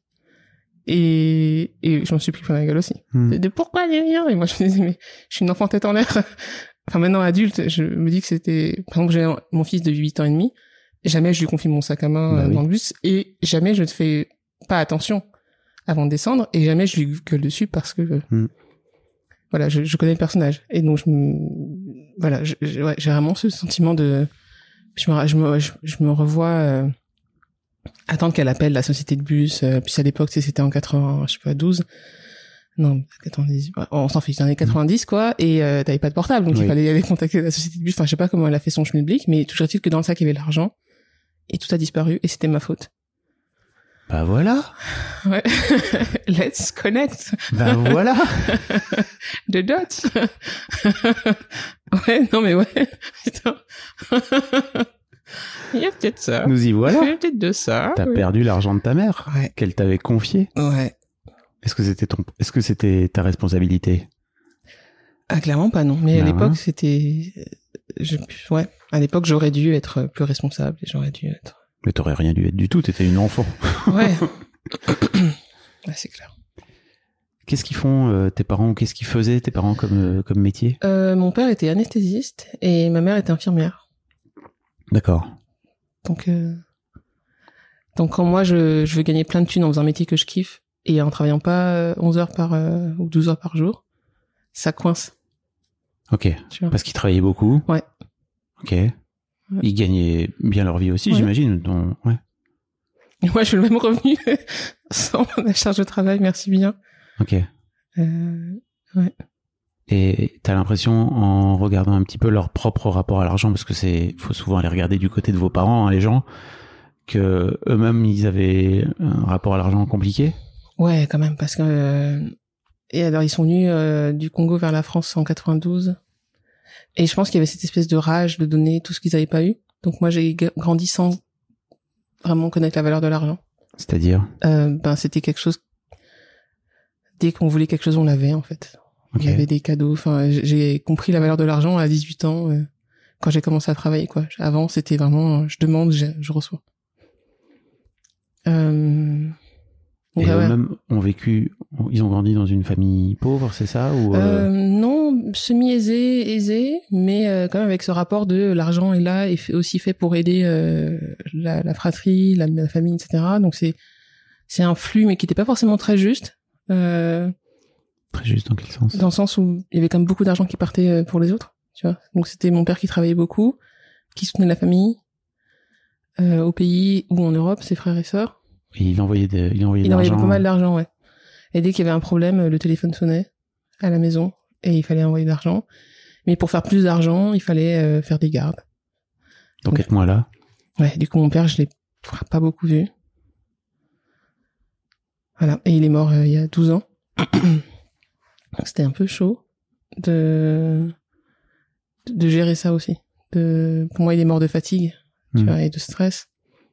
S2: Et, et je m'en suis pris plein la gueule aussi. Mmh. De, de pourquoi derrière? Et moi, je me disais, mais je suis une enfant tête en l'air. Enfin, maintenant adulte, je me dis que c'était, par exemple, j'ai mon fils de huit ans et demi. Jamais je lui confie mon sac à main bah, dans oui. le bus. Et jamais je ne fais pas attention avant de descendre. Et jamais je lui gueule dessus parce que, mmh. voilà, je, je connais le personnage. Et donc, je me, voilà, je, je, ouais, j'ai vraiment ce sentiment de, je me, je me, je, je me revois, euh, attendre qu'elle appelle la société de bus, euh, puis à l'époque, c'était en quatre-vingt, je sais pas, douze. Non, quatre-vingt-dix, on s'en fiche, dans les années quatre-vingt-dix, quoi, et euh, t'avais pas de portable, donc oui. Il fallait aller contacter la société de bus. Enfin, je sais pas comment elle a fait son schmilblick, mais toujours est-il que dans le sac, il y avait l'argent, et tout a disparu, et c'était ma faute.
S5: Bah voilà.
S2: Ouais. Let's connect.
S5: Bah voilà.
S2: The dots. Ouais, non mais ouais. Putain. Il y a peut-être ça.
S5: Nous y voilà.
S2: Il y a peut-être de ça.
S5: T'as
S2: oui.
S5: perdu l'argent de ta mère,
S2: ouais.
S5: Qu'elle t'avait confié.
S2: Ouais.
S5: Est-ce que c'était ton, est-ce que c'était ta responsabilité?
S2: Ah, clairement pas, non. Mais
S5: bah
S2: à l'époque,
S5: ouais.
S2: c'était, je, ouais. À l'époque, j'aurais dû être plus responsable et j'aurais dû être.
S5: Mais t'aurais rien dû être du tout, t'étais une enfant.
S2: Ouais. Ouais, c'est clair.
S5: Qu'est-ce qu'ils font euh, tes parents, ou qu'est-ce qu'ils faisaient tes parents comme, euh, comme métier?
S2: euh, Mon père était anesthésiste et ma mère était infirmière.
S5: D'accord.
S2: Donc, euh... donc quand moi, je, je veux gagner plein de thunes en faisant un métier que je kiffe et en travaillant pas onze heures par, euh, ou douze heures par jour, ça coince.
S5: Ok.
S2: Tu vois.
S5: Parce qu'ils travaillaient beaucoup?
S2: Ouais.
S5: Ok. Ouais. Ils gagnaient bien leur vie aussi, ouais. J'imagine. Donc, ouais.
S2: Moi, je fais le même revenu sans la charge de travail, merci bien.
S5: Ok.
S2: Euh, ouais.
S5: Et t'as l'impression, en regardant un petit peu leur propre rapport à l'argent, parce que c'est, faut souvent aller regarder du côté de vos parents, hein, les gens, que eux-mêmes, ils avaient un rapport à l'argent compliqué?
S2: Ouais, quand même, parce que, euh, et alors, ils sont venus, euh, du Congo vers la France en quatre-vingt-douze. Et je pense qu'il y avait cette espèce de rage de donner tout ce qu'ils avaient pas eu. Donc moi, j'ai g- grandi sans vraiment connaître la valeur de l'argent.
S5: C'est-à-dire?
S2: Euh, ben, c'était quelque chose, dès qu'on voulait quelque chose, on l'avait, en fait. Okay. Il y avait des cadeaux. Enfin, j'ai compris la valeur de l'argent à dix-huit ans, euh, quand j'ai commencé à travailler, quoi. Avant, c'était vraiment, je demande, je, je reçois. Euh...
S5: Donc, et ouais. Eux-mêmes ont vécu, ils ont grandi dans une famille pauvre, c'est ça, ou euh...
S2: Euh, non, semi-aisé, aisé, mais euh, quand même avec ce rapport de l'argent est là et fait, aussi fait pour aider euh, la, la fratrie, la, la famille, et cetera. Donc c'est c'est un flux, mais qui n'était pas forcément très juste. Euh,
S5: très juste dans quel sens?
S2: Dans le sens où il y avait quand même beaucoup d'argent qui partait pour les autres, tu vois. Donc c'était mon père qui travaillait beaucoup, qui soutenait la famille euh, au pays ou en Europe, ses frères et sœurs.
S5: Et il envoyait de, il envoyait
S2: il
S5: de
S2: envoyait
S5: l'argent.
S2: pas mal d'argent, ouais. Et dès qu'il y avait un problème, le téléphone sonnait à la maison et il fallait envoyer de l'argent. Mais pour faire plus d'argent, il fallait euh, faire des gardes.
S5: Donc, Donc être moi là.
S2: Ouais, du coup mon père, je l'ai pas beaucoup vu. Voilà, et il est mort euh, il y a douze ans. Donc c'était un peu chaud de de gérer ça aussi. De pour moi, il est mort de fatigue, mmh. tu vois, et de stress.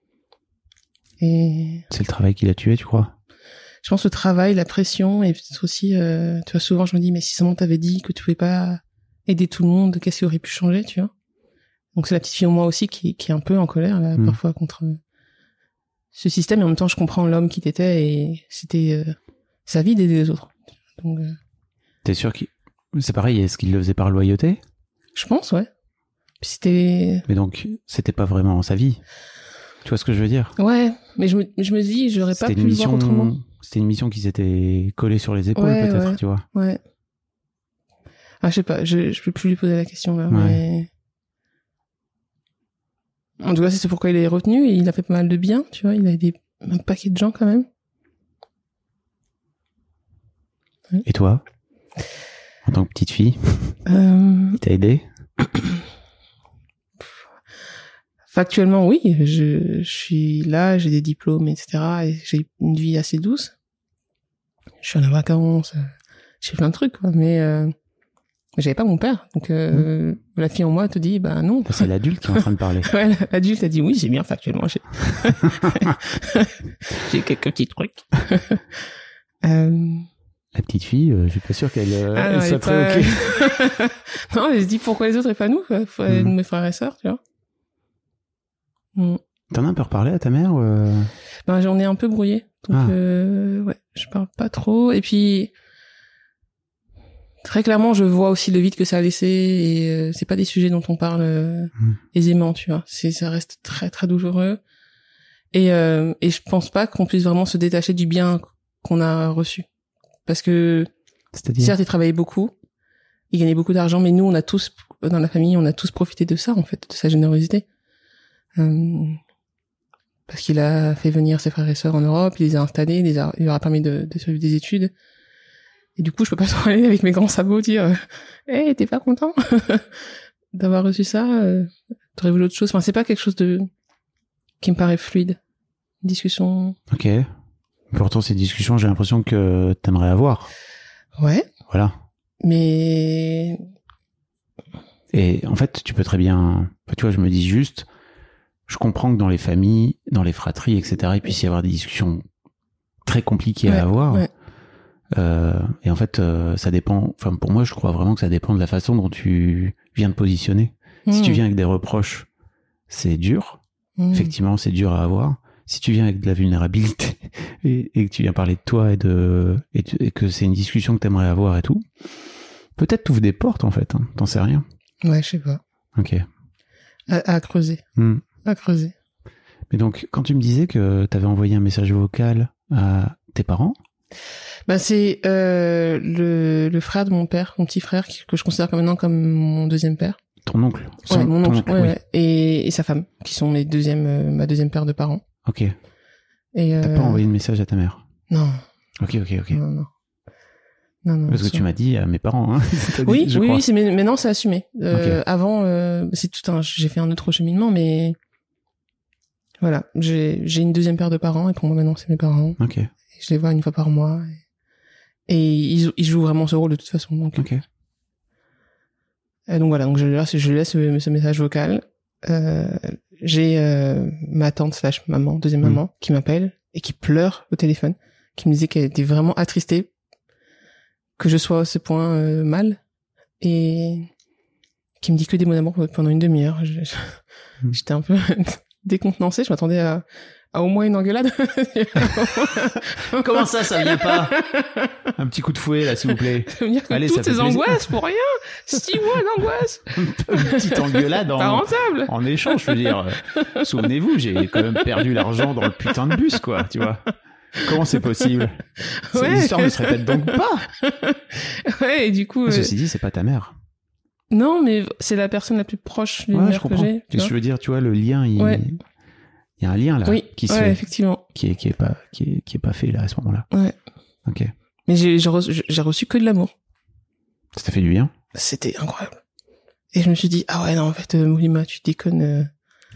S2: Et
S5: c'est le travail qui l'a tué, tu crois?
S2: Je pense le travail, la pression, et peut-être aussi, euh, tu vois, souvent je me dis, mais si seulement t'avais dit que tu pouvais pas aider tout le monde, qu'est-ce qui aurait pu changer, tu vois? Donc c'est la petite fille en moi aussi qui, qui est un peu en colère, là, mmh. parfois, contre ce système, et en même temps je comprends l'homme qui t'étais, et c'était euh, sa vie d'aider les autres. Donc, euh...
S5: T'es sûr qu'il... C'est pareil, est-ce qu'il le faisait par loyauté?
S2: Je pense, ouais. Puis c'était...
S5: Mais donc, c'était pas vraiment sa vie. Tu vois ce que je veux dire?
S2: Ouais, mais je me, je me dis, j'aurais pas pu le voir autrement.
S5: C'était une mission qui s'était collée sur les épaules, ouais, peut-être,
S2: ouais,
S5: tu vois.
S2: Ouais. Ah, je sais pas, je, je peux plus lui poser la question, là, ouais. mais... En tout cas, c'est pourquoi il est retenu, et il a fait pas mal de bien, tu vois, il a aidé un paquet de gens, quand même.
S5: Ouais. Et toi? En tant que petite fille?
S2: Euh...
S5: Il t'a aidé?
S2: Factuellement, oui, je, je suis là, j'ai des diplômes, et cetera. Et j'ai une vie assez douce. Je suis en vacances, je fais plein de trucs, quoi. Mais euh, j'avais pas mon père. Donc euh, mmh. la fille en moi te dit, bah non.
S5: C'est l'adulte qui est en train de parler.
S2: Ouais, l'adulte a dit, oui, c'est bien factuellement. J'ai, j'ai quelques petits trucs. euh...
S5: La petite fille, euh, je suis pas sûr qu'elle euh,
S2: ah,
S5: elle soit très ok.
S2: Non, elle se dit, pourquoi les autres et pas nous, quoi. Faut mmh. mes frères et sœurs, tu vois. Mm.
S5: T'en as un peu reparlé à ta mère ou euh...
S2: Ben j'en ai un peu brouillé, donc ah. euh, ouais, je parle pas trop. Et puis très clairement, je vois aussi le vide que ça a laissé, et euh, c'est pas des sujets dont on parle euh, mm. aisément, tu vois. C'est ça reste très très douloureux. Et euh, et je pense pas qu'on puisse vraiment se détacher du bien qu'on a reçu, parce que c'est-à-dire, certes, il travaillait beaucoup, il gagnait beaucoup d'argent, mais nous, on a tous dans la famille, on a tous profité de ça, en fait, de sa générosité. Euh, parce qu'il a fait venir ses frères et sœurs en Europe, il les a installés, il, les a, il leur a permis de, de suivre des études. Et du coup, je peux pas trop aller avec mes grands sabots dire « Hey, t'es pas content d'avoir reçu ça euh, t'aurais voulu autre chose ?» Enfin, c'est pas quelque chose de qui me paraît fluide. Une discussion...
S3: Ok. Pourtant, ces discussions, j'ai l'impression que t'aimerais avoir.
S2: Ouais.
S3: Voilà.
S2: Mais...
S3: Et en fait, tu peux très bien... Tu vois, je me dis juste... Je comprends que dans les familles, dans les fratries, et cetera, il puisse y avoir des discussions très compliquées
S2: ouais,
S3: à avoir.
S2: Ouais.
S3: Euh, et en fait, euh, ça dépend... Enfin, pour moi, je crois vraiment que ça dépend de la façon dont tu viens de positionner. Mmh. Si tu viens avec des reproches, c'est dur. Mmh. Effectivement, c'est dur à avoir. Si tu viens avec de la vulnérabilité et, et que tu viens parler de toi et, de, et, tu, et que c'est une discussion que tu aimerais avoir et tout, peut-être t'ouvres des portes, en fait. Hein, t'en sais rien.
S2: Ouais, je sais pas.
S3: Ok.
S2: À, à creuser. Mmh. À creuser.
S3: Mais donc, quand tu me disais que tu avais envoyé un message vocal à tes parents,
S2: bah c'est euh, le, le frère de mon père, mon petit frère, que je considère comme maintenant comme mon deuxième père.
S3: Ton oncle.
S2: Son, ouais, mon oncle, oncle ouais,
S3: oui.
S2: ouais. Et, et sa femme, qui sont mes deuxièmes, euh, ma deuxième paire de parents.
S3: Ok.
S2: Et
S3: euh... T'as pas envoyé de message à ta mère?
S2: Non.
S3: Ok, ok, ok.
S2: Non, non. Non, non,
S3: Parce que
S2: ça...
S3: tu m'as dit à mes parents, hein.
S2: Oui,
S3: dit,
S2: oui,
S3: crois.
S2: oui, c'est, mais maintenant c'est assumé. Euh,
S3: okay.
S2: Avant, euh, c'est tout un, j'ai fait un autre cheminement, mais voilà, j'ai, j'ai une deuxième paire de parents et pour moi maintenant c'est mes parents.
S3: Ok.
S2: Et je les vois une fois par mois et, et ils, ils jouent vraiment ce rôle de toute façon. Donc.
S3: Ok.
S2: Et donc voilà, donc je laisse, je laisse ce, ce message vocal. Euh, j'ai euh, ma tante slash maman, deuxième mmh. maman, qui m'appelle et qui pleure au téléphone, qui me disait qu'elle était vraiment attristée que je sois à ce point euh, mal et qui me dit que des mots d'amour pendant une demi-heure. Je, je, mmh. J'étais un peu décontenancée, je m'attendais à, à au moins une engueulade.
S3: Comment ça, ça vient pas? Un petit coup de fouet, là, s'il vous plaît.
S2: Ça veut dire que Allez, toutes ces angoisses pour rien. Six mois d'angoisse.
S3: Une petite engueulade en,
S2: pas rentable.
S3: En échange, je veux dire. Euh, souvenez-vous, j'ai quand même perdu l'argent dans le putain de bus, quoi, tu vois. Comment c'est possible?
S2: Ouais.
S3: L'histoire ne se répète donc pas.
S2: Ouais, et du coup...
S3: Ceci euh... dit, c'est pas ta mère.
S2: Non, mais c'est la personne la plus proche d'une
S3: ouais,
S2: mère que j'ai.
S3: Et je veux dire, tu vois, le lien, il...
S2: Ouais.
S3: Il y a un lien là
S2: oui,
S3: qui se
S2: ouais,
S3: fait,
S2: effectivement,
S3: qui est qui est pas qui est qui est pas fait là à ce moment-là.
S2: Ouais.
S3: Ok.
S2: Mais j'ai j'ai reçu, j'ai reçu que de l'amour.
S3: Ça t'a fait du bien?
S2: C'était incroyable. Et je me suis dit ah ouais non en fait euh, Moulima tu déconnes. Euh...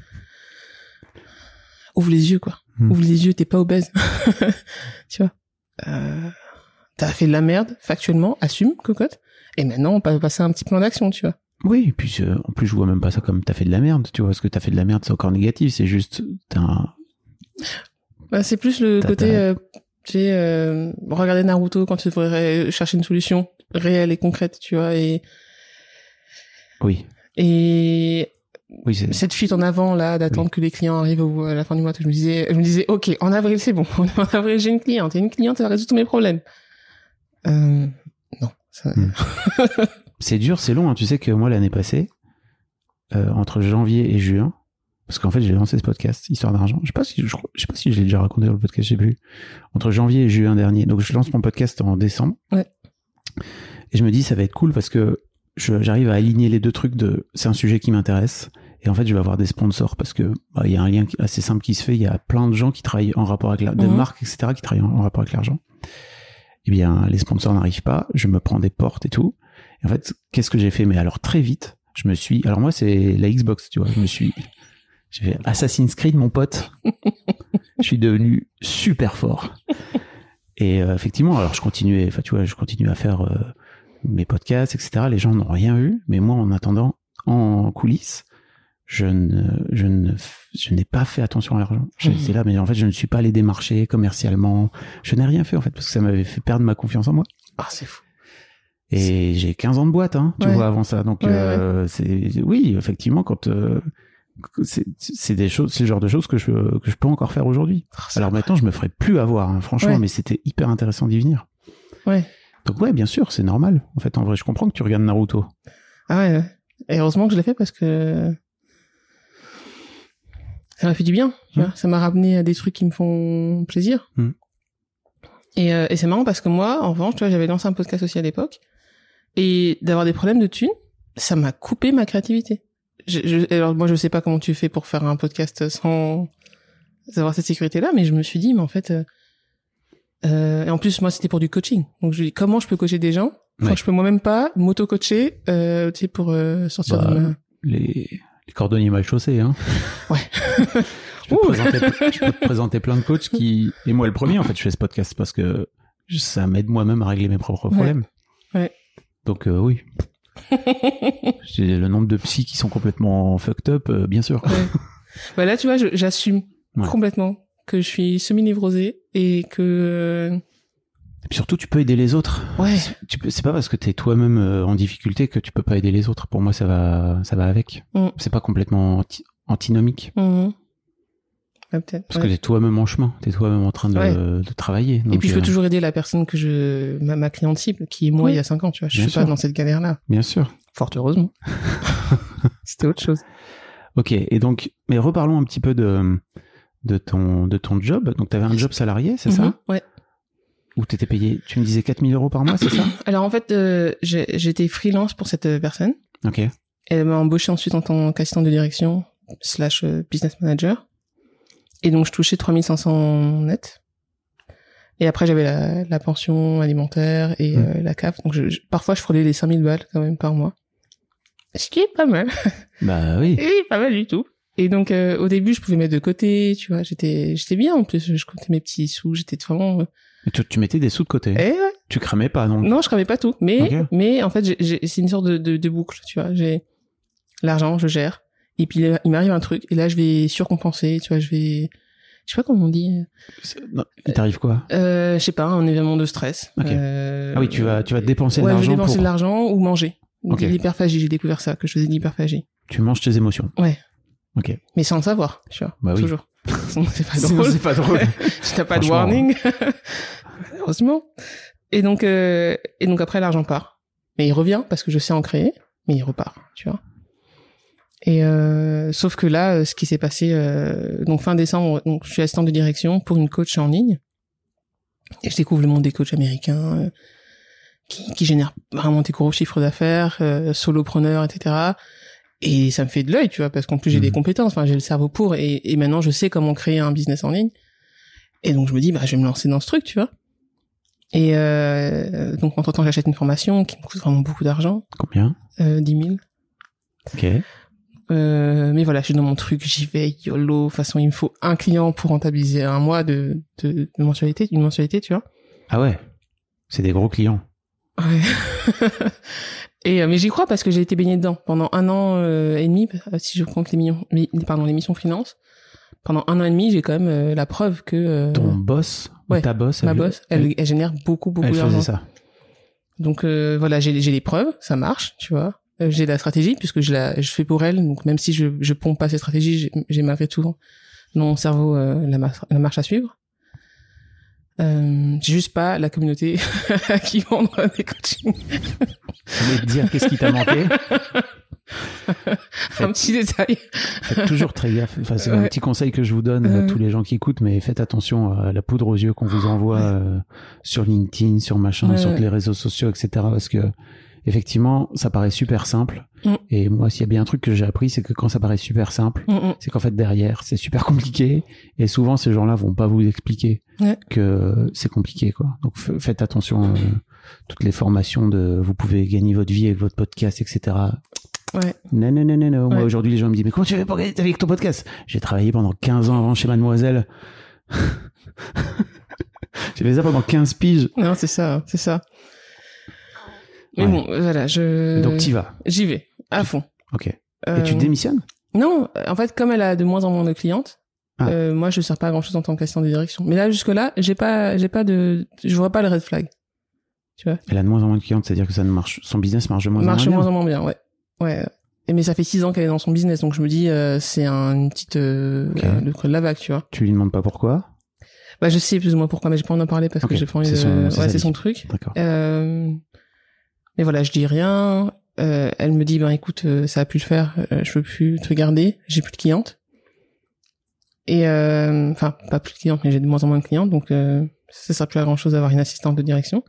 S2: Ouvre les yeux quoi. Hmm. Ouvre les yeux, t'es pas obèse. Tu vois. Euh... T'as fait de la merde factuellement, assume cocotte. Et maintenant on peut passer à un petit plan d'action tu vois.
S3: Oui, et puis euh, en plus je vois même pas ça comme t'as fait de la merde, tu vois, parce que t'as fait de la merde c'est encore négatif, c'est juste t'as un...
S2: Bah, c'est plus le t'as, côté, euh, tu sais, euh, regarder Naruto quand tu devrais chercher une solution réelle et concrète, tu vois, et...
S3: Oui.
S2: Et...
S3: Oui, c'est...
S2: cette fuite en avant, là, d'attendre oui. que les clients arrivent au, à la fin du mois, je me disais, je me disais, ok, en avril c'est bon, en avril j'ai une cliente, et une cliente elle va résoudre tous mes problèmes. Euh... Non. Ça... Hmm.
S3: C'est dur, c'est long. Hein. Tu sais que moi, l'année passée, euh, entre janvier et juin, parce qu'en fait, j'ai lancé ce podcast, Histoire d'argent. Je sais pas si je, je sais pas si je l'ai déjà raconté dans le podcast, je sais plus. Entre janvier et juin dernier. Donc, je lance mon podcast en décembre.
S2: Ouais.
S3: Et je me dis, ça va être cool parce que je, j'arrive à aligner les deux trucs de, c'est un sujet qui m'intéresse. Et en fait, je vais avoir des sponsors parce que, bah, il y a un lien assez simple qui se fait. Il y a plein de gens qui travaillent en rapport avec la, mmh. des marques, et cetera, qui travaillent en, en rapport avec l'argent. Eh bien, les sponsors n'arrivent pas. Je me prends des portes et tout. Et en fait, qu'est-ce que j'ai fait? Mais alors très vite, je me suis... Alors moi, c'est la Xbox, tu vois. Je me suis... J'ai fait Assassin's Creed, mon pote. Je suis devenu super fort. Et euh, effectivement, alors je continuais... Enfin, tu vois, je continue à faire euh, mes podcasts, et cetera. Les gens n'ont rien vu. Mais moi, en attendant, en coulisses, je ne, je ne, je n'ai pas fait attention à l'argent. J'étais là, mais en fait, je ne suis pas allé démarcher commercialement. Je n'ai rien fait, en fait, parce que ça m'avait fait perdre ma confiance en moi.
S2: Ah, c'est fou.
S3: Et j'ai quinze ans de boîte, hein, tu ouais. vois, avant ça. Donc, ouais, euh, ouais. c'est, oui, effectivement, quand, euh, c'est, c'est des choses, c'est le genre de choses que je, que je peux encore faire aujourd'hui. Oh, alors vrai. Maintenant, je me ferai plus avoir, hein, franchement, ouais. mais c'était hyper intéressant d'y venir.
S2: Ouais.
S3: Donc, ouais, bien sûr, c'est normal. En fait, en vrai, je comprends que tu regardes Naruto.
S2: Ah ouais, ouais. Et heureusement que je l'ai fait parce que ça m'a fait du bien, tu mmh. vois. Ça m'a ramené à des trucs qui me font plaisir. Mmh. Et, euh, et c'est marrant parce que moi, en revanche, tu vois, j'avais lancé un podcast aussi à l'époque. Et d'avoir des problèmes de thunes, ça m'a coupé ma créativité. Je, je, alors moi, je sais pas comment tu fais pour faire un podcast sans avoir cette sécurité-là, mais je me suis dit, mais en fait, euh, Euh, et en plus, moi, c'était pour du coaching. Donc, je lui dis, comment je peux coacher des gens quand ouais. je peux moi-même pas m'auto-coacher, euh, tu sais, pour euh, sortir
S3: bah,
S2: de ma...
S3: Les, les cordonniers mal chaussés, hein.
S2: Ouais.
S3: je, peux présenter, je peux te présenter plein de coachs qui... Et moi, le premier, en fait, je fais ce podcast parce que ça m'aide moi-même à régler mes propres problèmes.
S2: Ouais. ouais.
S3: Donc, euh, oui. J'ai le nombre de psys qui sont complètement fucked up, euh, bien sûr.
S2: Ouais. Bah là, tu vois, je, j'assume ouais. complètement que je suis semi-névrosée et que...
S3: Et puis surtout, tu peux aider les autres.
S2: Ouais.
S3: Tu peux, c'est pas parce que t'es toi-même euh, en difficulté que tu peux pas aider les autres. Pour moi, ça va, ça va avec. Mm. C'est pas complètement anti- antinomique.
S2: Mm. Ouais, peut-être.
S3: Parce
S2: ouais.
S3: que t'es toi-même en chemin. T'es toi-même en train de, ouais. de travailler. Donc,
S2: et puis, je peux
S3: euh...
S2: toujours aider la personne que je, ma, ma cliente cible, qui est moi oui. il y a cinq ans, tu vois. Je
S3: Bien
S2: suis
S3: sûr.
S2: pas dans cette galère-là.
S3: Bien sûr.
S2: Fort heureusement. C'était autre chose.
S3: Ok. Et donc, mais reparlons un petit peu de, de ton, de ton job. Donc, t'avais un job salarié, c'est mm-hmm. ça?
S2: Ouais.
S3: Où t'étais payé, tu me disais quatre mille euros par mois, c'est ça?
S2: Alors en fait, euh, j'ai, j'étais freelance pour cette personne.
S3: Ok.
S2: Elle m'a embauché ensuite en tant qu'assistante de direction slash business manager. Et donc je touchais trois mille cinq cents net. Et après j'avais la, la pension alimentaire et mmh. euh, la C A F. Donc je, je, parfois je frôlais les cinq mille balles quand même par mois. Ce qui est pas mal.
S3: Bah oui.
S2: Oui, pas mal du tout. Et donc euh, au début je pouvais mettre de côté, tu vois, j'étais j'étais bien en plus, je comptais mes petits sous, j'étais vraiment... Euh,
S3: Tu, tu mettais des sous de côté.
S2: Eh ouais.
S3: Tu cramais pas, non?
S2: Non, je cramais pas tout. Mais,
S3: okay.
S2: mais en fait, j'ai, j'ai, c'est une sorte de, de, de boucle, tu vois. J'ai l'argent, je gère. Et puis, il m'arrive un truc. Et là, je vais surcompenser, tu vois. Je vais, je sais pas comment on dit.
S3: Non, il t'arrive quoi?
S2: Euh, je sais pas, un événement de stress.
S3: Okay.
S2: Euh,
S3: ah oui, tu vas, tu vas dépenser
S2: ouais,
S3: de l'argent.
S2: je vais dépenser
S3: pour...
S2: de l'argent ou manger.
S3: Okay.
S2: L'hyperphagie, j'ai découvert ça, que je faisais de l'hyperphagie.
S3: Tu manges tes émotions.
S2: Ouais.
S3: Ok.
S2: Mais sans le savoir, tu vois.
S3: Bah oui.
S2: Toujours. Sinon, c'est pas drôle.
S3: Sinon, c'est pas drôle.
S2: Si t'as pas de warning. Heureusement. Et donc, euh, et donc après, l'argent part. Mais il revient parce que je sais en créer, mais il repart, tu vois. Et euh, sauf que là, ce qui s'est passé, euh, donc fin décembre, donc je suis assistante de direction pour une coach en ligne. Et je découvre le monde des coachs américains euh, qui, qui génèrent vraiment des gros chiffres d'affaires, euh, solopreneurs, et cetera. Et ça me fait de l'œil, tu vois, parce qu'en plus j'ai mmh. des compétences, enfin j'ai le cerveau pour, et, et maintenant je sais comment créer un business en ligne. Et donc je me dis, bah je vais me lancer dans ce truc, tu vois. Et euh, donc entre-temps j'achète une formation qui me coûte vraiment beaucoup d'argent.
S3: Combien?
S2: euh, dix mille.
S3: Ok.
S2: Euh, mais voilà, je suis dans mon truc, j'y vais, YOLO. De toute façon, il me faut un client pour rentabiliser un mois de, de, de mensualité, une mensualité, tu vois.
S3: Ah ouais, c'est des gros clients.
S2: Ouais. Et euh, mais j'y crois parce que j'ai été baignée dedans pendant un an euh, et demi, si je compte les missions, pardon, les missions freelance. Pendant un an et demi, j'ai quand même euh, la preuve que euh,
S3: ton boss,
S2: ouais,
S3: ta boss,
S2: ma
S3: elle,
S2: boss, elle, elle, elle génère beaucoup, beaucoup
S3: elle
S2: d'argent.
S3: Elle faisait ça.
S2: Donc euh, voilà, j'ai, j'ai les preuves, ça marche, tu vois. Euh, j'ai la stratégie puisque je la, je fais pour elle. Donc même si je, je pompe pas cette stratégie, j'ai, j'ai malgré tout dans mon cerveau euh, la, mar- la marche à suivre. Euh, j'ai juste pas la communauté à qui vendre des coachings.
S3: Je voulais te dire qu'est-ce qui t'a manqué.
S2: Faites, un petit détail.
S3: Faites toujours très gaffe. Enfin, c'est ouais. un petit conseil que je vous donne à tous les gens qui écoutent, mais faites attention à la poudre aux yeux qu'on vous envoie euh, sur LinkedIn, sur machin, ouais. sur les réseaux sociaux, et cetera. Parce que effectivement, ça paraît super simple. Mm. Et moi, s'il y a bien un truc que j'ai appris, c'est que quand ça paraît super simple, mm-mm. c'est qu'en fait derrière, c'est super compliqué. Et souvent, ces gens-là vont pas vous expliquer ouais. que c'est compliqué, quoi. Donc, f- faites attention. Euh, toutes les formations de, vous pouvez gagner votre vie avec votre podcast, et cetera.
S2: Ouais.
S3: Non, non, non, non, non.
S2: Ouais.
S3: Moi, aujourd'hui, les gens me disent, mais comment tu fais pour gagner ta vie avec ton podcast? J'ai travaillé pendant quinze ans avant chez Mademoiselle. J'ai fait ça pendant quinze piges.
S2: Non, c'est ça, c'est ça. Mais ouais. bon, voilà, je...
S3: Donc, t'y vas.
S2: J'y vais, à fond.
S3: Ok.
S2: Euh...
S3: Et tu démissionnes?
S2: Non, en fait, comme elle a de moins en moins de clientes, ah. euh, moi, je sers pas à grand chose en tant qu'assistant de direction. Mais là, jusque-là, j'ai pas, j'ai pas de, je vois pas le red flag. Tu vois?
S3: Elle a de moins en moins de clientes, c'est-à-dire que ça ne marche, son business marche de moins
S2: marche
S3: en moins bien.
S2: Marche de moins en moins bien, ouais. Ouais. Et mais ça fait six ans qu'elle est dans son business, donc je me dis, euh, c'est un, une petite, euh, okay. euh, le creux de la vague, tu vois.
S3: Tu lui demandes pas pourquoi?
S2: Bah, je sais plus ou moins pourquoi, mais j'ai pas envie d'en parler parce okay. que j'ai pas envie
S3: c'est
S2: de,
S3: son,
S2: ouais,
S3: c'est,
S2: c'est son truc.
S3: D'accord.
S2: Euh, mais voilà, je dis rien. Euh, elle me dit, ben écoute, euh, ça a pu le faire, euh, je peux plus te garder, j'ai plus de clientes. Et euh, enfin, pas plus de clientes, mais j'ai de moins en moins de clientes, donc euh, ça sert plus à grand chose d'avoir une assistante de direction.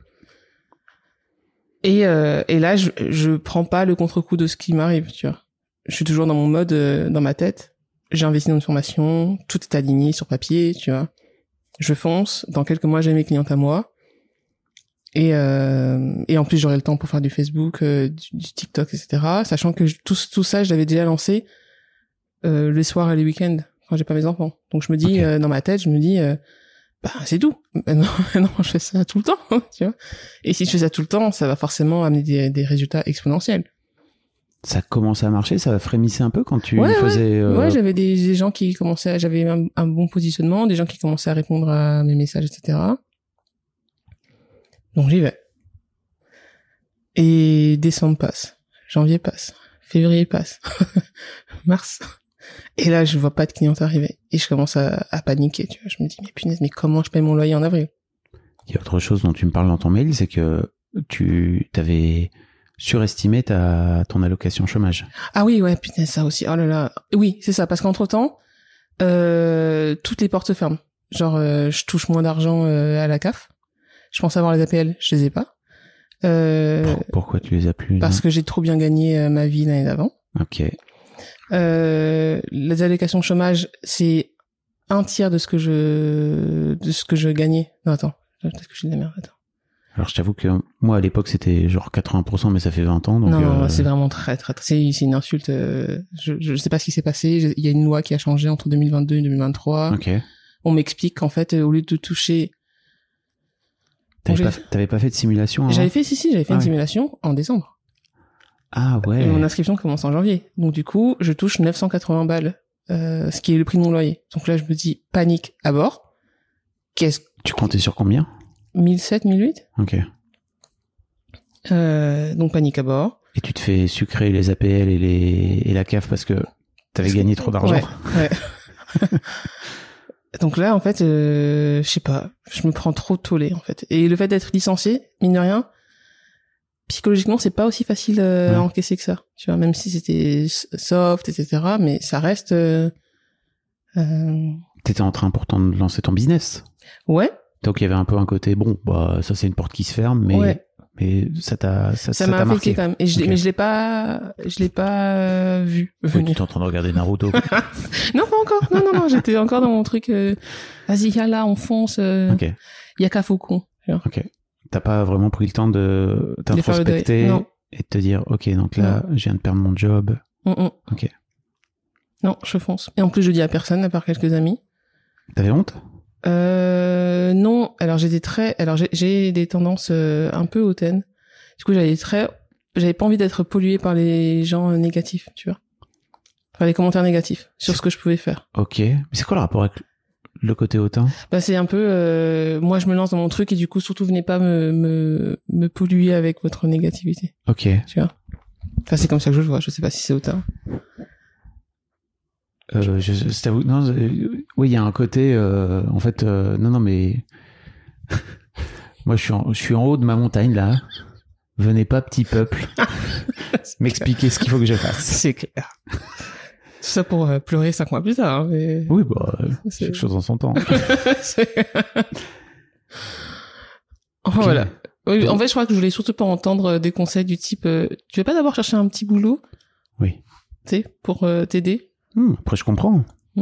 S2: Et euh, et là, je je prends pas le contre-coup de ce qui m'arrive, tu vois. Je suis toujours dans mon mode, euh, dans ma tête. J'ai investi dans une formation, tout est aligné sur papier, tu vois. je fonce. Dans quelques mois, j'ai mes clientes à moi. Et, euh, et en plus, j'aurai le temps pour faire du Facebook, euh, du, du TikTok, et cetera. Sachant que je, tout, tout ça, je l'avais déjà lancé euh, les soirs et les week-ends quand j'ai pas mes enfants. Donc je me dis, okay. euh, dans ma tête, je me dis, euh, bah c'est tout. Non, non, je fais ça tout le temps, tu vois. Et si je fais ça tout le temps, ça va forcément amener des, des résultats exponentiels.
S3: Ça commençait à marcher, ça frémissait un peu quand tu
S2: ouais,
S3: faisais...
S2: Ouais,
S3: euh...
S2: ouais j'avais des, des gens qui commençaient, à, j'avais un, un bon positionnement, des gens qui commençaient à répondre à mes messages, et cetera. Donc j'y vais. Et décembre passe, janvier passe, février passe, mars. Et là, je vois pas de clients arriver. Et je commence à, à paniquer, tu vois. Je me dis, mais punaise, mais comment je paye mon loyer en avril?
S3: Il y a autre chose dont tu me parles dans ton mail, c'est que tu t'avais surestimé ta, ton allocation chômage.
S2: Ah oui, ouais, punaise, ça aussi. Oh là là. Oui, c'est ça, parce qu'entre-temps, euh, toutes les portes se ferment. Genre, euh, je touche moins d'argent euh, à la C A F. Je pense avoir les A P L, je les ai pas. Euh,
S3: Pourquoi tu les as plus?
S2: Parce
S3: non
S2: que j'ai trop bien gagné euh, ma vie l'année d'avant.
S3: Ok.
S2: Euh, les allocations chômage, c'est un tiers de ce que je de ce que je gagnais. Non, attends, peut-être que je dis de la merde. Attends.
S3: Alors je t'avoue que moi à l'époque c'était genre quatre-vingts pour cent, mais ça fait vingt ans. Donc
S2: non,
S3: euh...
S2: c'est vraiment très très, très c'est, c'est une insulte. Euh, je je sais pas ce qui s'est passé. Il y a une loi qui a changé entre deux mille vingt-deux et deux mille vingt-trois.
S3: Ok.
S2: On m'explique qu'en fait, au lieu de toucher,
S3: t'avais pas, t'avais pas fait de simulation avant?
S2: J'avais fait si si, j'avais fait
S3: ah
S2: une
S3: ouais.
S2: simulation en décembre.
S3: Ah ouais.
S2: Et mon inscription commence en janvier. Donc du coup, je touche neuf cent quatre-vingts balles, euh, ce qui est le prix de mon loyer. Donc là, je me dis panique à bord. Qu'est-ce
S3: Tu comptais sur combien?
S2: mille sept, mille huit.
S3: Ok.
S2: Euh, donc panique à bord.
S3: Et tu te fais sucrer les A P L et les et la C A F parce que t'avais gagné trop d'argent.
S2: Ouais. ouais. Donc là, en fait, euh, je sais pas, je me prends trop de tollé en fait. Et le fait d'être licencié, mine de rien, psychologiquement, c'est pas aussi facile euh, ouais. à encaisser que ça. Tu vois, même si c'était soft, et cetera. Mais ça reste. Euh, euh...
S3: T'étais en train pourtant de lancer ton business.
S2: Ouais.
S3: Donc il y avait un peu un côté bon, bah ça c'est une porte qui se ferme, mais
S2: ouais.
S3: mais ça t'a ça,
S2: ça,
S3: ça
S2: m'a
S3: t'a
S2: affecté
S3: marqué
S2: quand même. Et je, okay. mais je l'ai pas, je l'ai pas euh, vu.
S3: Oui, tu étais en train de regarder Naruto.
S2: Non, pas encore. Non, non, non. J'étais encore dans mon truc. Euh... Vas-y, là, on fonce. Euh...
S3: Ok.
S2: Y a qu'à faucon.
S3: Ok. T'as pas vraiment pris le temps de t'introspecter et de te dire, ok, donc là, non. je viens de perdre mon job.
S2: Mm-mm.
S3: Ok.
S2: Non, je fonce. Et en plus, je dis à personne, à part quelques amis.
S3: T'avais honte?
S2: Euh, non. Alors, j'ai des traits, alors j'ai, j'ai des tendances euh, un peu hautaines. Du coup, j'avais des traits, j'avais pas envie d'être pollué par les gens négatifs, tu vois. Par les commentaires négatifs sur ce que je pouvais faire.
S3: Ok. Mais c'est quoi le rapport avec le côté hautain?
S2: Bah, c'est un peu, euh, moi, je me lance dans mon truc et du coup, surtout, venez pas me, me, me polluer avec votre négativité.
S3: Ok.
S2: Tu vois. Enfin, c'est comme ça que je le vois. Je sais pas si c'est hautain.
S3: Euh, je, je t'avoue, non, euh, oui, il y a un côté, euh, en fait, euh, non, non, mais moi, je suis en, je suis en haut de ma montagne, là. Venez pas, petit peuple, m'expliquer ce qu'il faut que je fasse.
S2: C'est clair. Tout ça pour euh, pleurer cinq mois plus tard. Hein, mais...
S3: Oui, bah, c'est quelque chose en son temps.
S2: Oh, okay. Voilà. Oui, en fait, je crois que je voulais surtout pas entendre des conseils du type euh, tu veux pas d'abord chercher un petit boulot?
S3: Oui.
S2: Tu sais, pour euh, t'aider?
S3: Mmh, après, je comprends. Mmh.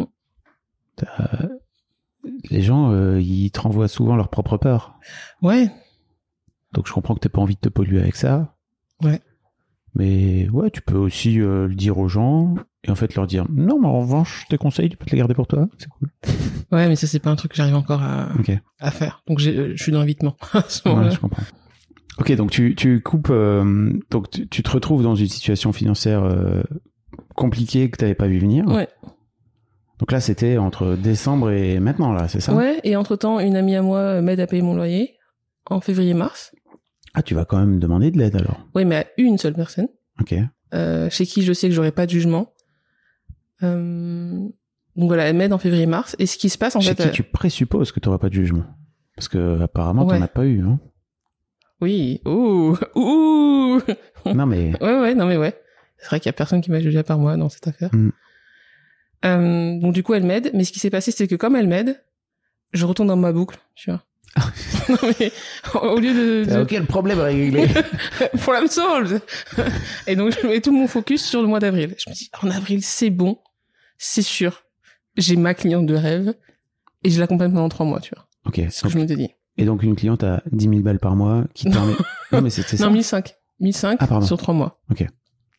S3: Les gens, euh, ils te renvoient souvent leur propre peur.
S2: Ouais.
S3: Donc, je comprends que t'aies pas envie de te polluer avec ça.
S2: Ouais.
S3: Mais ouais, tu peux aussi euh, le dire aux gens et en fait leur dire non, mais en revanche, tes conseils, tu peux te les garder pour toi. C'est cool.
S2: Ouais, mais ça, c'est pas un truc que j'arrive encore à,
S3: okay.
S2: à faire. Donc, j'ai, je suis dans l'évitement à ce moment-là.
S3: Ouais, je comprends. Ok, donc tu, tu coupes, euh, donc tu, tu te retrouves dans une situation financière euh, compliquée que t'avais pas vu venir.
S2: Ouais.
S3: Donc là, c'était entre décembre et maintenant, là, c'est ça?
S2: Ouais, et entre-temps, une amie à moi m'aide à payer mon loyer en février-mars.
S3: Ah, tu vas quand même demander de l'aide, alors?
S2: Oui, mais à une seule personne.
S3: Ok.
S2: Euh, chez qui je sais que j'aurai pas de jugement. Euh, donc voilà, elle m'aide en février-mars. Et ce qui se passe, en
S3: chez
S2: fait...
S3: Chez qui tu présupposes que t'auras pas de jugement? Parce que, apparemment,
S2: ouais.
S3: t'en as pas eu, hein?
S2: Oui. Ouh! Ouh!
S3: Non, mais...
S2: Ouais, ouais, non, mais ouais. C'est vrai qu'il y a personne qui m'a jugé à part moi dans cette affaire. Mm. Euh, donc du coup, elle m'aide. Mais ce qui s'est passé, c'est que comme elle m'aide, je retourne dans ma boucle, tu vois. Non mais au lieu de, de...
S3: ok, le problème est réglé.
S2: Problem solved. Et donc je mets tout mon focus sur le mois d'avril. Je me dis en avril c'est bon, c'est sûr. J'ai ma cliente de rêve et je l'accompagne pendant trois mois, tu vois.
S3: Ok.
S2: C'est ce que je m'étais dit.
S3: Et donc, une cliente à dix mille balles par mois qui permet... non, mais c'est, c'est ça.
S2: Non, mille cinq. mille cinq
S3: ah,
S2: sur trois mois.
S3: Ok.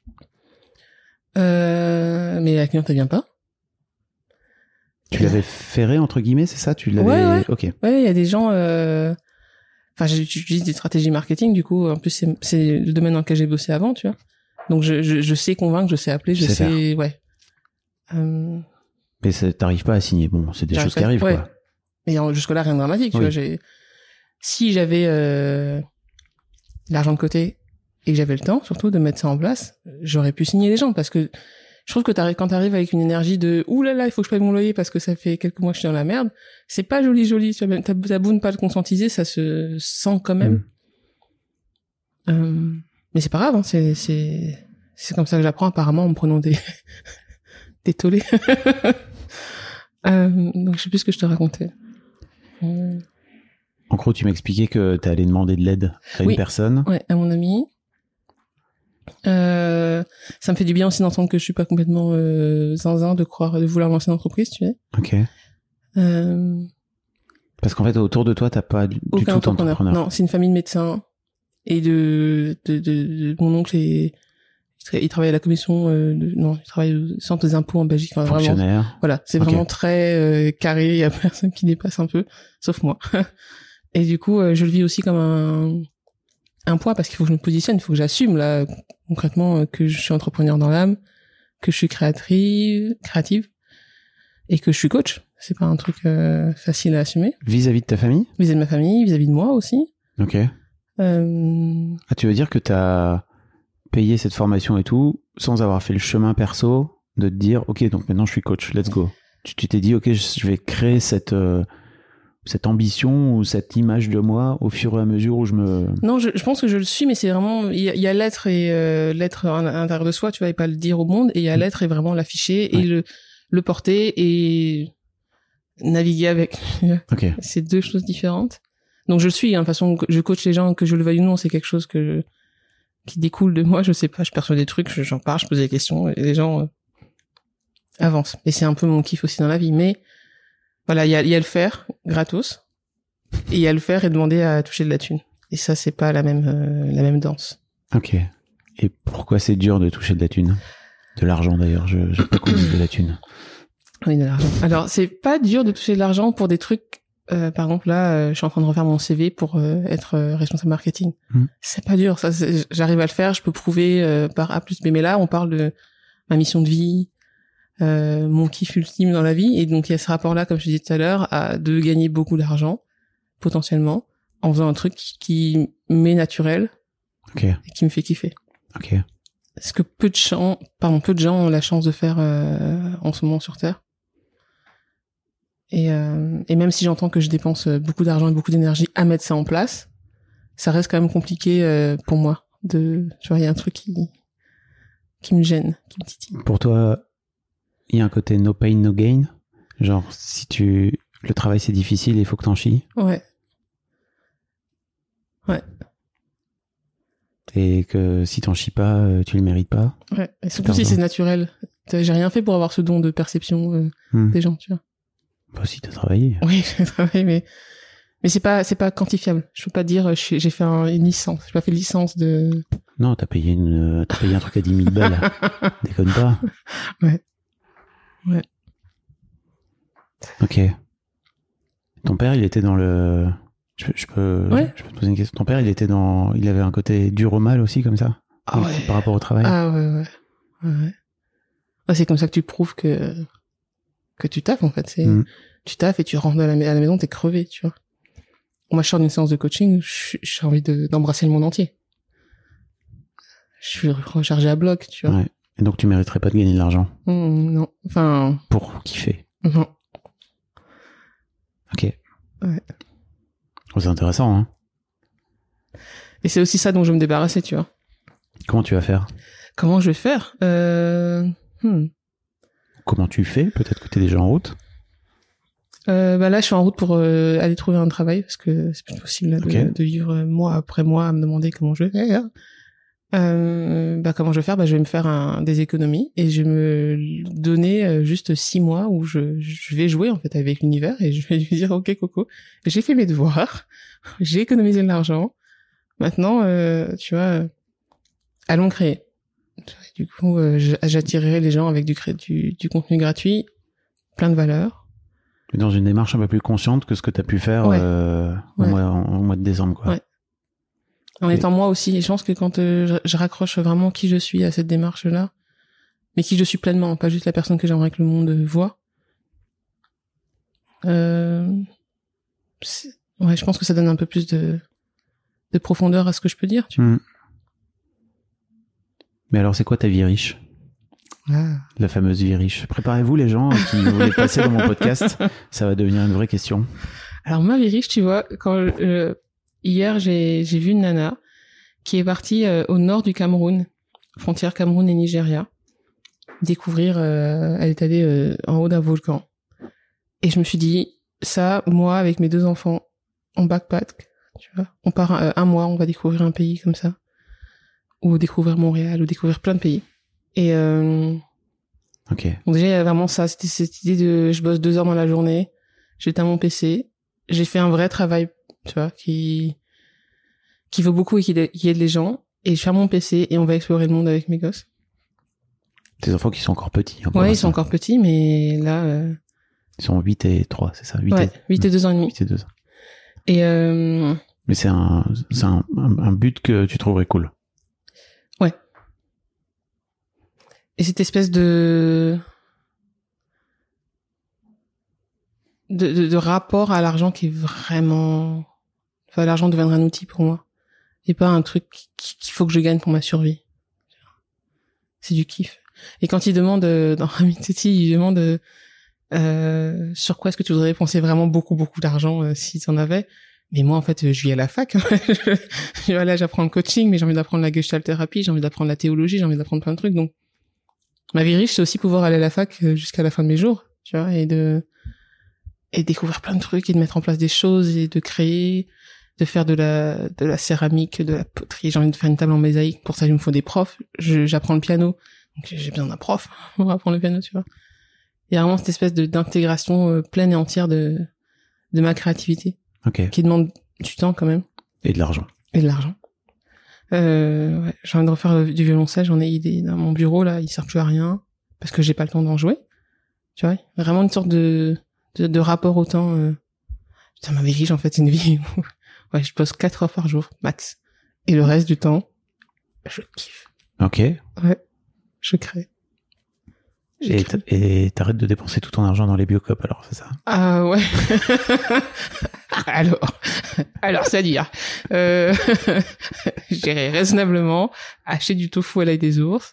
S2: Euh, mais la cliente, elle vient pas.
S3: Tu l'avais ferré, entre guillemets, c'est ça? Tu l'avais...
S2: Ouais, ouais.
S3: Ok.
S2: Ouais, il y a des gens... Euh... Enfin, j'utilise des stratégies marketing, du coup. En plus, c'est, c'est le domaine dans lequel j'ai bossé avant, tu vois. Donc, je, je, je sais convaincre, je sais appeler, je sais... sais ouais. Euh...
S3: Mais ça, t'arrives pas à signer. Bon, c'est des
S2: J'arrive
S3: choses qui arrivent,
S2: ouais.
S3: quoi.
S2: Mais jusque-là, rien de dramatique, tu
S3: oui.
S2: vois. J'ai... Si j'avais euh, l'argent de côté et que j'avais le temps, surtout, de mettre ça en place, j'aurais pu signer les gens. Parce que je trouve que t'arrives, quand t'arrives avec une énergie de « Ouh là là, il faut que je paye mon loyer parce que ça fait quelques mois que je suis dans la merde », c'est pas joli joli. Tu vois, t'as, t'as beau ne pas le conscientiser, ça se sent quand même. Mm. Euh, mais c'est pas grave, hein, c'est, c'est, c'est comme ça que j'apprends apparemment en me prenant des, des tollés. euh, donc je sais plus ce que je te racontais. Euh...
S3: En gros, tu m'expliquais que t'es allé demander de l'aide à
S2: oui.
S3: une personne.
S2: Ouais, à mon ami. Euh, ça me fait du bien aussi d'entendre que je suis pas complètement euh, zinzin de croire, de vouloir lancer une entreprise, tu sais.
S3: Ok.
S2: Euh...
S3: Parce qu'en fait, autour de toi, t'as pas du, du tout
S2: entrepreneur.
S3: entrepreneur.
S2: Non, c'est une famille de médecins et de de, de, de mon oncle et il travaille à la commission euh, de, non, il travaille au centre des impôts en Belgique. Enfin,
S3: fonctionnaire.
S2: Vraiment, voilà, c'est
S3: okay.
S2: vraiment très euh, carré. Il y a personne qui dépasse un peu, sauf moi. Et du coup, euh, je le vis aussi comme un un poids parce qu'il faut que je me positionne, il faut que j'assume là concrètement euh, que je suis entrepreneur dans l'âme, que je suis créatrice, créative et que je suis coach. C'est pas un truc euh, facile à assumer.
S3: Vis-à-vis de ta famille?
S2: Vis-à-vis de ma famille, vis-à-vis de moi aussi.
S3: Ok.
S2: Euh...
S3: Ah, tu veux dire que t'as payé cette formation et tout sans avoir fait le chemin perso de te dire ok, donc maintenant je suis coach, let's go. Tu, tu t'es dit ok, je vais créer cette euh, cette ambition ou cette image de moi au fur et à mesure où je me...
S2: Non, je, je pense que je le suis, mais c'est vraiment... Il y a, il y a l'être et euh, l'être à l'intérieur de soi, tu vas pas le dire au monde, et il y a l'être et vraiment l'afficher ouais. et le, le porter et naviguer avec.
S3: Okay.
S2: C'est deux choses différentes. Donc je le suis, hein, de toute façon, je coach les gens, que je le veuille ou non, c'est quelque chose que qui découle de moi, je sais pas, je perçois des trucs, j'en parle, je pose des questions, et les gens euh, avancent. Et c'est un peu mon kiff aussi dans la vie, mais... Voilà, il y a, y a le faire gratos et il y a le faire et demander à toucher de la thune. Et ça, c'est pas la même euh, la même danse.
S3: Ok. Et pourquoi c'est dur de toucher de la thune? De l'argent d'ailleurs, je j'ai pas connu de la thune.
S2: Oui, de l'argent. Alors, c'est pas dur de toucher de l'argent pour des trucs. Euh, par exemple, là, euh, je suis en train de refaire mon C V pour euh, être euh, responsable marketing. Hmm. C'est pas dur, ça. C'est, j'arrive à le faire, je peux prouver euh, par A plus B. Mais là, on parle de ma mission de vie. Euh, mon kiff ultime dans la vie, et donc il y a ce rapport-là, comme je disais tout à l'heure, à de gagner beaucoup d'argent potentiellement en faisant un truc qui, qui m'est naturel
S3: okay.
S2: et qui me fait kiffer.
S3: Ok.
S2: Ce que peu de gens, pardon, peu de gens ont la chance de faire euh, en ce moment sur Terre. Et, euh, et même si j'entends que je dépense beaucoup d'argent et beaucoup d'énergie à mettre ça en place, ça reste quand même compliqué euh, pour moi. De, tu vois, il y a un truc qui qui me gêne, qui me titille.
S3: Pour toi, il y a un côté no pain, no gain. Genre, si tu... Le travail, c'est difficile, il faut que t'en chies.
S2: Ouais. Ouais.
S3: Et que si t'en chies pas, tu le mérites pas.
S2: Ouais. Et surtout si c'est naturel. J'ai rien fait pour avoir ce don de perception euh, hmm. des gens, tu vois.
S3: Bah si, t'as travaillé.
S2: Oui, j'ai travaillé, mais... Mais c'est pas, c'est pas quantifiable. Je peux pas dire, j'ai fait un, une licence. J'ai pas fait licence de...
S3: Non, t'as payé une, t'as payé un truc à dix mille balles. Déconne pas.
S2: Ouais. Ouais.
S3: Ok. Ton père, il était dans le... Je, je peux...
S2: Ouais.
S3: Je peux te poser une question. Ton père, il était dans... Il avait un côté dur au mal aussi, comme ça?
S2: Ah ouais.
S3: Par rapport au travail?
S2: Ah ouais, ouais. Ouais, ouais. Ouais, c'est comme ça que tu prouves que... que tu taffes, en fait. C'est... Mm. Tu taffes et tu rentres à la, à la maison, t'es crevé, tu vois. Moi, je sors d'une séance de coaching, j'ai envie de, d'embrasser le monde entier. Je suis rechargé à bloc, tu vois.
S3: Ouais. Et donc, tu mériterais pas de gagner de l'argent?
S2: Mmh, non. Enfin...
S3: Pour kiffer?
S2: Non.
S3: Ok.
S2: Ouais.
S3: Oh, c'est intéressant, hein.
S2: Et c'est aussi ça dont je veux me débarrasser, tu vois.
S3: Comment tu vas faire?
S2: Comment je vais faire? Euh... Hmm.
S3: Comment tu fais? Peut-être que t'es déjà en route?
S2: Euh, bah là, je suis en route pour euh, aller trouver un travail parce que c'est plus possible là, de, okay. de vivre mois après mois à me demander comment je vais faire. euh, bah comment je vais faire? Bah je vais me faire un, des économies et je vais me donner euh, juste six mois où je, je vais jouer en fait avec l'univers et je vais lui dire ok Coco, j'ai fait mes devoirs, j'ai économisé de l'argent, maintenant euh, tu vois, allons créer. Du coup, euh, j'attirerai les gens avec du, du, du contenu gratuit, plein de valeur.
S3: Dans une démarche un peu plus consciente que ce que tu as pu faire ouais. euh, au,
S2: ouais.
S3: mois, au mois de décembre, quoi.
S2: Ouais. En et... étant moi aussi. Et je pense que quand euh, je, je raccroche vraiment qui je suis à cette démarche-là, mais qui je suis pleinement, pas juste la personne que j'aimerais que le monde voit. Euh, ouais, je pense que ça donne un peu plus de, de profondeur à ce que je peux dire. Tu vois.
S3: Mmh. Mais alors, c'est quoi ta vie riche?
S2: Ah.
S3: La fameuse vie riche. Préparez-vous les gens qui voulaient passer dans mon podcast. Ça va devenir une vraie question.
S2: Alors ma vie riche, tu vois, quand euh, hier j'ai j'ai vu une nana qui est partie euh, au nord du Cameroun, frontière Cameroun et Nigeria, découvrir. Euh, elle est allée euh, en haut d'un volcan. Et je me suis dit, ça, moi avec mes deux enfants en backpack, tu vois, on part un, un mois, on va découvrir un pays comme ça, ou découvrir Montréal, ou découvrir plein de pays. Et euh,
S3: ok.
S2: Donc déjà il y a vraiment ça, c'était cette idée de je bosse deux heures dans la journée, j'éteins mon P C, j'ai fait un vrai travail, tu vois, qui qui vaut beaucoup et qui, qui aide les gens, et je ferme mon P C et on va explorer le monde avec mes gosses.
S3: Tes enfants qui sont encore petits. Hein,
S2: ouais, ils sont encore petits, mais là euh...
S3: ils sont huit et trois, c'est ça, huit
S2: ouais,
S3: et
S2: huit et deux ans et demi.
S3: huit et deux ans.
S2: Et euh...
S3: mais c'est un c'est un, un un but que tu trouverais cool.
S2: Ouais. Et cette espèce de... de, de, de rapport à l'argent qui est vraiment... Enfin, l'argent deviendra un outil pour moi. Et pas un truc qu'il faut que je gagne pour ma survie. C'est du kiff. Et quand il demande, dans Rami Teti, il demande euh, sur quoi est-ce que tu voudrais dépenser vraiment beaucoup, beaucoup d'argent euh, si tu en avais. Mais moi, en fait, je vis à la fac. je, là, j'apprends le coaching, mais j'ai envie d'apprendre la gestalt thérapie, j'ai envie d'apprendre la théologie, j'ai envie d'apprendre plein de trucs. Donc, ma vie riche, c'est aussi pouvoir aller à la fac jusqu'à la fin de mes jours, tu vois, et de et découvrir plein de trucs et de mettre en place des choses et de créer, de faire de la de la céramique, de la poterie. J'ai envie de faire une table en mosaïque. Pour ça, il me faut des profs. Je, j'apprends le piano, donc j'ai besoin d'un prof pour apprendre le piano, tu vois. Il y a vraiment cette espèce de d'intégration pleine et entière de de ma créativité,
S3: okay.
S2: qui demande du temps quand même
S3: et de l'argent.
S2: Et de l'argent. Euh, ouais, j'ai envie de refaire du violoncelle, j'en ai idée dans mon bureau là, il sert plus à rien parce que j'ai pas le temps d'en jouer. Tu vois, vraiment une sorte de de, de rapport au temps. Euh... Putain, ma vie riche en fait, c'est une vie où ouais, je bosse quatre heures par jour max, et le reste du temps, je kiffe.
S3: Ok.
S2: Ouais, je crée.
S3: Et, t- et t'arrêtes de dépenser tout ton argent dans les biocopes, alors, c'est ça?
S2: Ah ouais. alors, alors, c'est-à-dire, euh, j'irais raisonnablement acheter du tofu à l'ail des ours.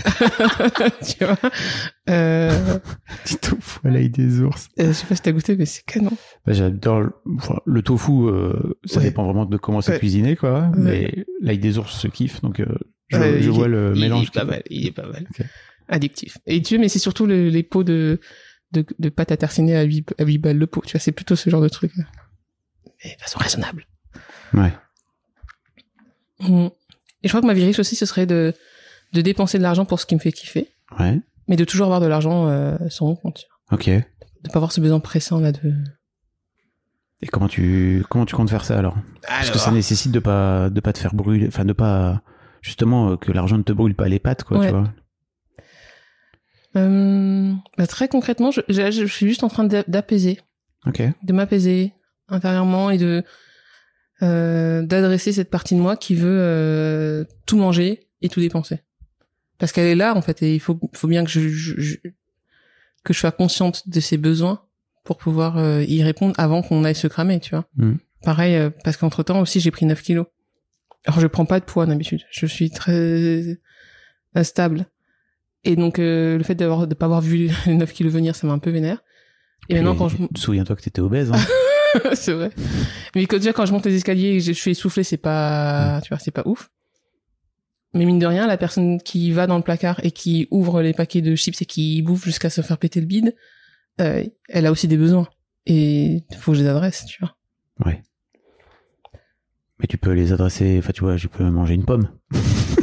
S2: Tu vois, euh,
S3: du tofu à l'ail des ours.
S2: Euh, je sais pas si t'as goûté, mais c'est canon.
S3: Bah, j'adore le, enfin, le tofu, euh, ça ouais. dépend vraiment de comment c'est ouais. cuisiné, quoi. Ouais. Mais l'ail des ours se kiffe, donc, euh, je,
S2: euh,
S3: je vois
S2: est,
S3: le
S2: il
S3: mélange.
S2: Il est pas mal, il est pas mal.
S3: Okay.
S2: Addictif. Et tu mais c'est surtout le, les pots de, de, de pâte à tartiner à huit, à huit balles le pot. Tu vois, c'est plutôt ce genre de truc. Mais de façon raisonnable.
S3: Ouais.
S2: Mmh. Et je crois que ma vie riche aussi, ce serait de, de dépenser de l'argent pour ce qui me fait kiffer.
S3: Ouais.
S2: Mais de toujours avoir de l'argent, euh, sur mon compte.
S3: Ok.
S2: De pas avoir ce besoin pressant, là, de...
S3: Et comment tu, comment tu comptes faire ça, alors? alors... Parce que ça nécessite de pas, de pas te faire brûler, enfin, de pas, justement, que l'argent ne te brûle pas les pattes, quoi, ouais. tu vois.
S2: Euh, bah très concrètement, je, je, je suis juste en train d'apaiser,
S3: okay.
S2: de m'apaiser intérieurement et de euh, d'adresser cette partie de moi qui veut euh, tout manger et tout dépenser, parce qu'elle est là en fait, et il faut faut bien que je, je, je que je sois consciente de ses besoins pour pouvoir euh, y répondre avant qu'on aille se cramer, tu vois.
S3: Mm.
S2: Pareil, euh, parce qu'entre temps aussi j'ai pris neuf kilos. Alors je prends pas de poids d'habitude, je suis très instable. Et donc euh, le fait d'avoir de pas avoir vu les neuf kilos venir, ça m'a un peu vénère. Et, et maintenant quand je
S3: souviens-toi que t'étais obèse, hein.
S2: C'est vrai. Mais quand déjà quand je monte les escaliers et que je suis essoufflé, c'est pas, mmh. tu vois, c'est pas ouf. Mais mine de rien, la personne qui va dans le placard et qui ouvre les paquets de chips et qui bouffe jusqu'à se faire péter le bide, euh, elle a aussi des besoins. Et faut que je les adresse, tu vois.
S3: Ouais. Mais tu peux les adresser, enfin tu vois, je peux manger une pomme.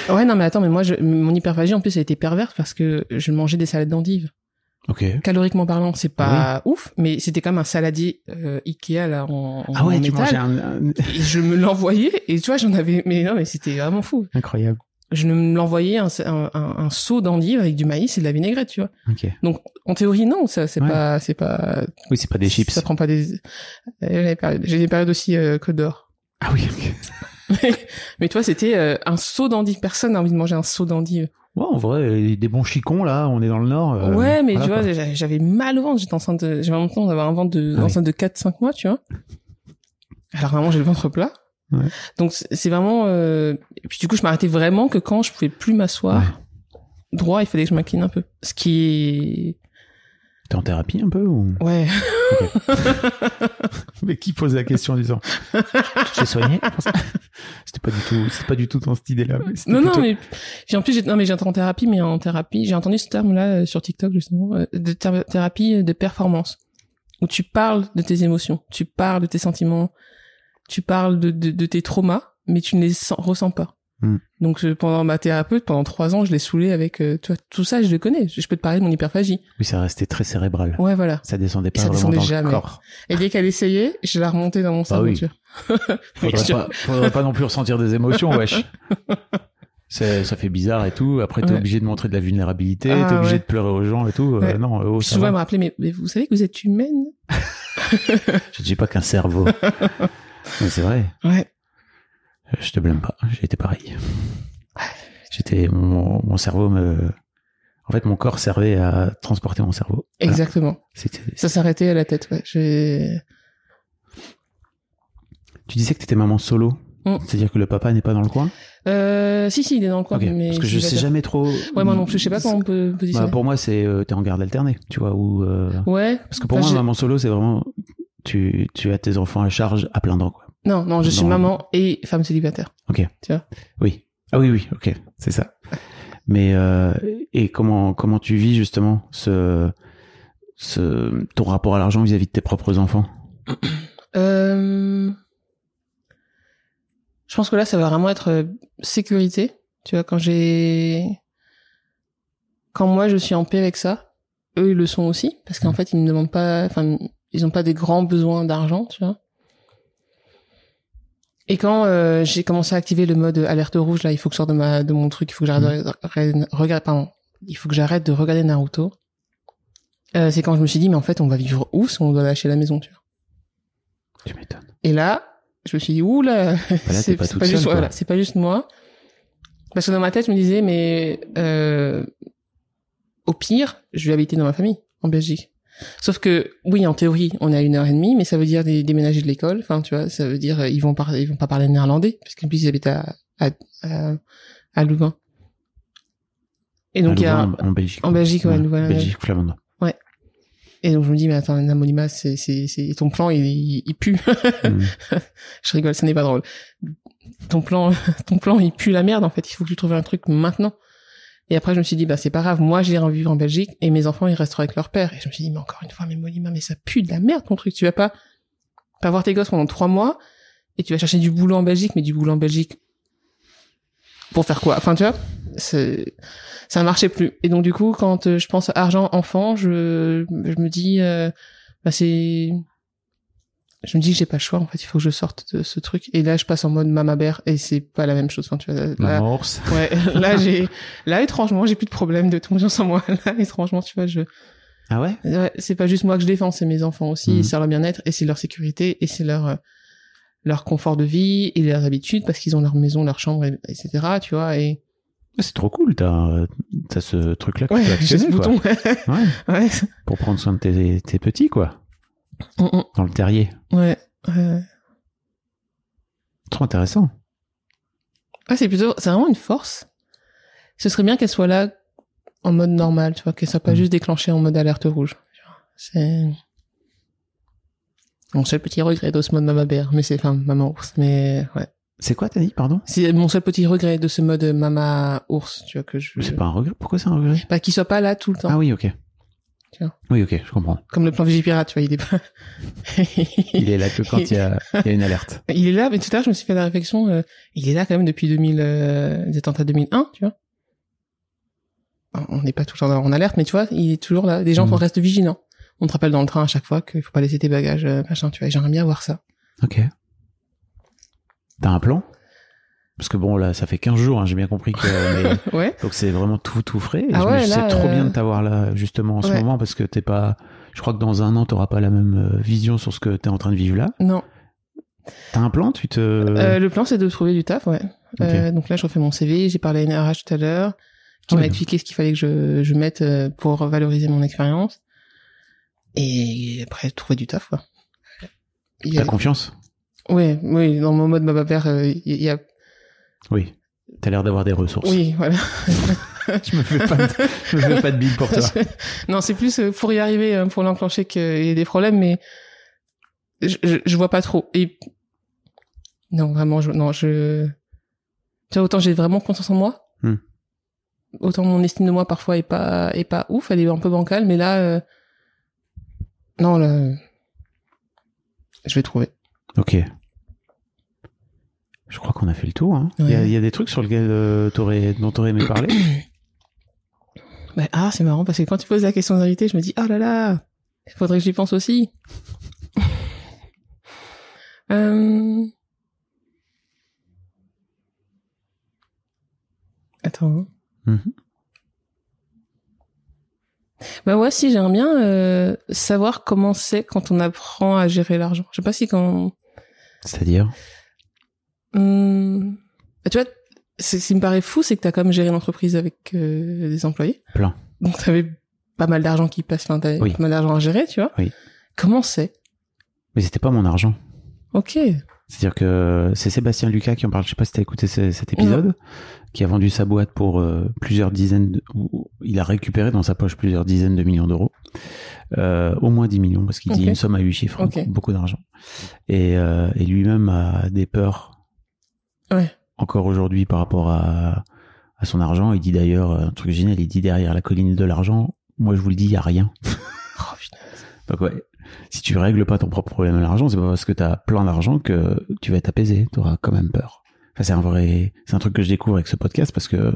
S2: Ouais, non, mais attends, mais moi, je, mon hyperphagie, en plus, elle a été perverse parce que je mangeais des salades d'endives.
S3: Ok.
S2: Caloriquement parlant, c'est pas
S3: oui.
S2: ouf, mais c'était comme un saladier euh, Ikea là en, en
S3: ah ouais,
S2: en
S3: tu
S2: métal.
S3: Un, un...
S2: Et je me l'envoyais et tu vois, j'en avais, mais non, mais c'était vraiment fou.
S3: Incroyable.
S2: Je me l'envoyais un, un, un, un seau d'endives avec du maïs et de la vinaigrette, tu vois.
S3: Ok.
S2: Donc en théorie non, ça c'est
S3: ouais.
S2: pas, c'est pas.
S3: Oui, c'est pas des chips.
S2: Ça prend pas des. J'ai des périodes, j'ai des périodes aussi euh, Côte d'Or.
S3: Ah oui. Ok.
S2: mais, mais toi, c'était euh, un seau d'endives. Personne n'a envie de manger un seau d'endives.
S3: Ouais, en vrai, des bons chicons, là, on est dans le Nord. Euh,
S2: ouais, mais
S3: voilà,
S2: tu vois, j'avais mal au ventre, j'étais enceinte de, j'avais l'impression d'avoir un ventre de, ah, enceinte oui. de quatre cinq mois, tu vois. Alors vraiment, j'ai le ventre plat.
S3: Ouais.
S2: Donc, c'est vraiment, euh... et puis du coup, je m'arrêtais vraiment que quand je pouvais plus m'asseoir ouais. droit, il fallait que je m'incline un peu. Ce qui est...
S3: T'es en thérapie un peu ou...
S2: Ouais.
S3: Okay. Mais qui pose la question en disant tu t'es soigné pour ça? C'était pas du tout, c'était pas du tout dans cette idée-là.
S2: Non,
S3: plutôt...
S2: non, mais puis en plus, j'ai, non, mais j'étais en thérapie, mais en thérapie, j'ai entendu ce terme-là sur TikTok justement, de thé- thérapie de performance, où tu parles de tes émotions, tu parles de tes sentiments, tu parles de, de, de tes traumas, mais tu ne les sens, ressens pas. Mm. Donc je, pendant ma thérapeute, pendant trois ans, je l'ai saoulé avec euh, tu vois, tout ça, je le connais. Je peux te parler de mon hyperphagie.
S3: Oui, ça restait très cérébral.
S2: Ouais, voilà.
S3: Ça descendait pas
S2: ça
S3: vraiment
S2: descendait
S3: dans
S2: jamais.
S3: le corps.
S2: Et dès qu'elle essayait, je la remontais dans mon cerveau.
S3: Ah oui. Faudrait, pas, faudrait pas non plus ressentir des émotions, wesh. C'est, ça fait bizarre et tout. Après, t'es ouais. obligé de montrer de la vulnérabilité, ah, t'es obligé ouais. de pleurer aux gens et tout. Ouais. Euh, non, oh,
S2: souvent, elle me rappelait, mais, mais vous savez que vous êtes humaine.
S3: Je ne suis pas qu'un cerveau. Mais c'est vrai.
S2: Ouais.
S3: Je te blâme pas. J'ai été pareil. J'étais, mon, mon cerveau me, en fait, mon corps servait à transporter mon cerveau.
S2: Exactement.
S3: Voilà. C'était, c'était...
S2: Ça s'arrêtait à la tête, ouais. J'ai...
S3: Tu disais que t'étais maman solo. Mm. C'est-à-dire que le papa n'est pas dans le coin?
S2: Euh, si, si, il est dans le coin.
S3: Okay.
S2: Mais
S3: parce que je sais jamais trop.
S2: Ouais, moi non plus, je sais pas comment on peut positionner.
S3: Bah, pour moi, c'est, euh, t'es en garde alternée, tu vois, ou, euh...
S2: Ouais.
S3: Parce que pour enfin, moi, j'ai... maman solo, c'est vraiment, tu, tu as tes enfants à charge à plein temps, quoi.
S2: Non, non, je suis non. maman et femme célibataire.
S3: Ok.
S2: Tu vois?
S3: Oui. Ah oui, oui, ok, c'est ça. Mais euh, et comment comment tu vis justement ce ce ton rapport à l'argent vis-à-vis de tes propres enfants?
S2: euh... Je pense que là, ça va vraiment être sécurité. Tu vois, quand j'ai quand moi je suis en paix avec ça, eux ils le sont aussi parce qu'en mmh. fait ils me demandent pas, enfin ils ont pas des grands besoins d'argent, tu vois. Et quand euh, j'ai commencé à activer le mode alerte rouge, là, il faut que je sorte de ma de mon truc, il faut que j'arrête de regarder, pardon, il faut que j'arrête de regarder Naruto. Euh, c'est quand je me suis dit, mais en fait, on va vivre où si on doit lâcher la maison, tu vois.
S3: Tu m'étonnes.
S2: Et là, je me suis dit, ouh là,
S3: bah là
S2: c'est
S3: pas,
S2: c'est pas
S3: seule,
S2: juste, voilà, c'est pas juste moi. Parce que dans ma tête, je me disais, mais euh, au pire, je vais habiter dans ma famille en Belgique. Sauf que, oui, en théorie, on est à une heure et demie, mais ça veut dire des déménager de l'école. Enfin, tu vois, ça veut dire, ils vont par, ils vont pas parler néerlandais, parce qu'en plus, ils habitent à, à, à, à Louvain. Et donc, il y a,
S3: en, en Belgique.
S2: En Belgique, ouais,
S3: ouais
S2: Louvain.
S3: Belgique flamande.
S2: Ouais. Et donc, je me dis, mais attends, Namolima, c'est, c'est, c'est, ton plan, il, il, il pue. Mm. Je rigole, ça n'est pas drôle. Ton plan, ton plan, il pue la merde, en fait. Il faut que tu trouves un truc maintenant. Et après, je me suis dit, bah, c'est pas grave, moi, j'irai vivre en Belgique, et mes enfants, ils resteront avec leur père. Et je me suis dit, mais encore une fois, mais Molima, mais ça pue de la merde, ton truc. Tu vas pas, pas voir tes gosses pendant trois mois, et tu vas chercher du boulot en Belgique, mais du boulot en Belgique, pour faire quoi? Enfin, tu vois, c'est, ça marchait plus. Et donc, du coup, quand euh, je pense à argent, enfant, je, je me dis, euh, bah, c'est, je me dis que j'ai pas le choix, en fait, il faut que je sorte de ce truc. Et là, je passe en mode mama bear, et c'est pas la même chose. Enfin, tu vois, là,
S3: Maman ours.
S2: Ouais, là, j'ai, là, étrangement, j'ai plus de problème de confiance en moi. Là, étrangement, tu vois, je,
S3: ah ouais?
S2: Ouais, c'est pas juste moi que je défends, c'est mes enfants aussi, mmh. c'est leur bien-être, et c'est leur sécurité, et c'est leur, euh, leur confort de vie, et leurs habitudes, parce qu'ils ont leur maison, leur chambre, et, etc., tu vois, et...
S3: C'est trop cool, t'as, t'as ce truc-là que
S2: ouais,
S3: tu peux actionner,
S2: j'ai ce
S3: quoi.
S2: bouton, ouais.
S3: Ouais.
S2: Ouais.
S3: Pour prendre soin de tes, tes petits, quoi.
S2: Mmh.
S3: Dans le terrier.
S2: Ouais. Ouais.
S3: Trop intéressant.
S2: Ah, c'est plutôt, c'est vraiment une force. Ce serait bien qu'elle soit là en mode normal, tu vois, qu'elle soit pas mmh. juste déclenchée en mode alerte rouge. C'est mon seul petit regret de ce mode Mama Bear, mais c'est, enfin, Maman Ours, mais ouais.
S3: C'est quoi, t'as dit, pardon?
S2: C'est mon seul petit regret de ce mode Mama Ours, tu vois, que je...
S3: C'est pas un regret? Pourquoi c'est un regret?
S2: Bah, qu'il soit pas là tout le temps.
S3: Ah oui, ok.
S2: Tu vois.
S3: Oui, ok, je comprends.
S2: Comme le plan Vigipirate, tu vois, il est pas...
S3: il est là que quand il y a, il y a une alerte.
S2: Il est là, mais tout à l'heure, je me suis fait la réflexion, euh, il est là quand même depuis deux mille, euh, les attentats deux mille un, tu vois. On n'est pas tout le temps en alerte, mais tu vois, il est toujours là. Les gens mmh. restent vigilants. On te rappelle dans le train à chaque fois qu'il faut pas laisser tes bagages, euh, machin, tu vois. J'aimerais bien voir ça.
S3: Ok. T'as un plan? Parce que bon, là, ça fait quinze jours, hein, j'ai bien compris que... Mais...
S2: ouais.
S3: Donc c'est vraiment tout, tout frais. Et
S2: ah
S3: je
S2: ouais,
S3: me sais
S2: là,
S3: trop
S2: euh...
S3: bien de t'avoir là, justement, en ce
S2: ouais.
S3: moment, parce que t'es pas... Je crois que dans un an, t'auras pas la même vision sur ce que t'es en train de vivre là.
S2: Non.
S3: T'as un plan? Tu te...
S2: Euh, le plan, c'est de trouver du taf, ouais.
S3: Okay.
S2: Euh, donc là, je refais mon C V. J'ai parlé à une R H tout à l'heure, qui
S3: ah
S2: m'a
S3: oui.
S2: expliqué ce qu'il fallait que je, je mette pour valoriser mon expérience. Et après, trouver du taf, quoi.
S3: Il T'as a... confiance?
S2: Oui, oui. Dans mon mode Baba Père, il euh, y, y a...
S3: Oui. T'as l'air d'avoir des ressources.
S2: Oui, voilà.
S3: je me fais pas de, je me fais pas de bille pour toi.
S2: Non, c'est plus pour y arriver, pour l'enclencher qu'il y a des problèmes, mais je, je, je vois pas trop. Et non, vraiment, je, non, je, tu vois, autant j'ai vraiment confiance en moi, hmm. autant mon estime de moi parfois est pas, est pas ouf, elle est un peu bancale, mais là, euh... non, là, je vais trouver.
S3: Ok. Je crois qu'on a fait le tour. Hein.
S2: Ouais.
S3: Il y a, il y a des trucs sur lesquels euh, t'aurais, dont t'aurais aimé parler.
S2: Bah, ah, c'est marrant parce que quand tu poses la question aux invités, je me dis ah là là, il faudrait que j'y pense aussi. euh... Attends. Mm-hmm. Bah ouais, si j'aimerais bien euh, savoir comment c'est quand on apprend à gérer l'argent. Je sais pas si quand.
S3: C'est-à-dire.
S2: Hum... Tu vois, c'est, ce qui me paraît fou, c'est que t'as quand même géré une entreprise avec euh, des employés.
S3: Plein.
S2: Donc t'avais pas mal d'argent qui passe, enfin t'avais oui. pas mal d'argent à gérer, tu vois.
S3: Oui.
S2: Comment c'est?
S3: Mais c'était pas mon argent.
S2: Ok.
S3: C'est-à-dire que c'est Sébastien Lucas qui en parle, je sais pas si t'as écouté ce, cet épisode, non. qui a vendu sa boîte pour euh, plusieurs dizaines, de, ou, il a récupéré dans sa poche plusieurs dizaines de millions d'euros, euh, au moins dix millions, parce qu'il okay. dit une somme à huit chiffres, okay. beaucoup, beaucoup d'argent. Et, euh, et lui-même a des peurs,
S2: ouais.
S3: encore aujourd'hui, par rapport à, à son argent. Il dit d'ailleurs, un truc génial, il dit derrière la colline de l'argent, moi je vous le dis, il y a rien.
S2: Oh putain.
S3: Donc ouais. Si tu règles pas ton propre problème à l'argent, c'est pas parce que t'as plein d'argent que tu vas être apaisé. T'auras quand même peur. Enfin, c'est un vrai, c'est un truc que je découvre avec ce podcast parce que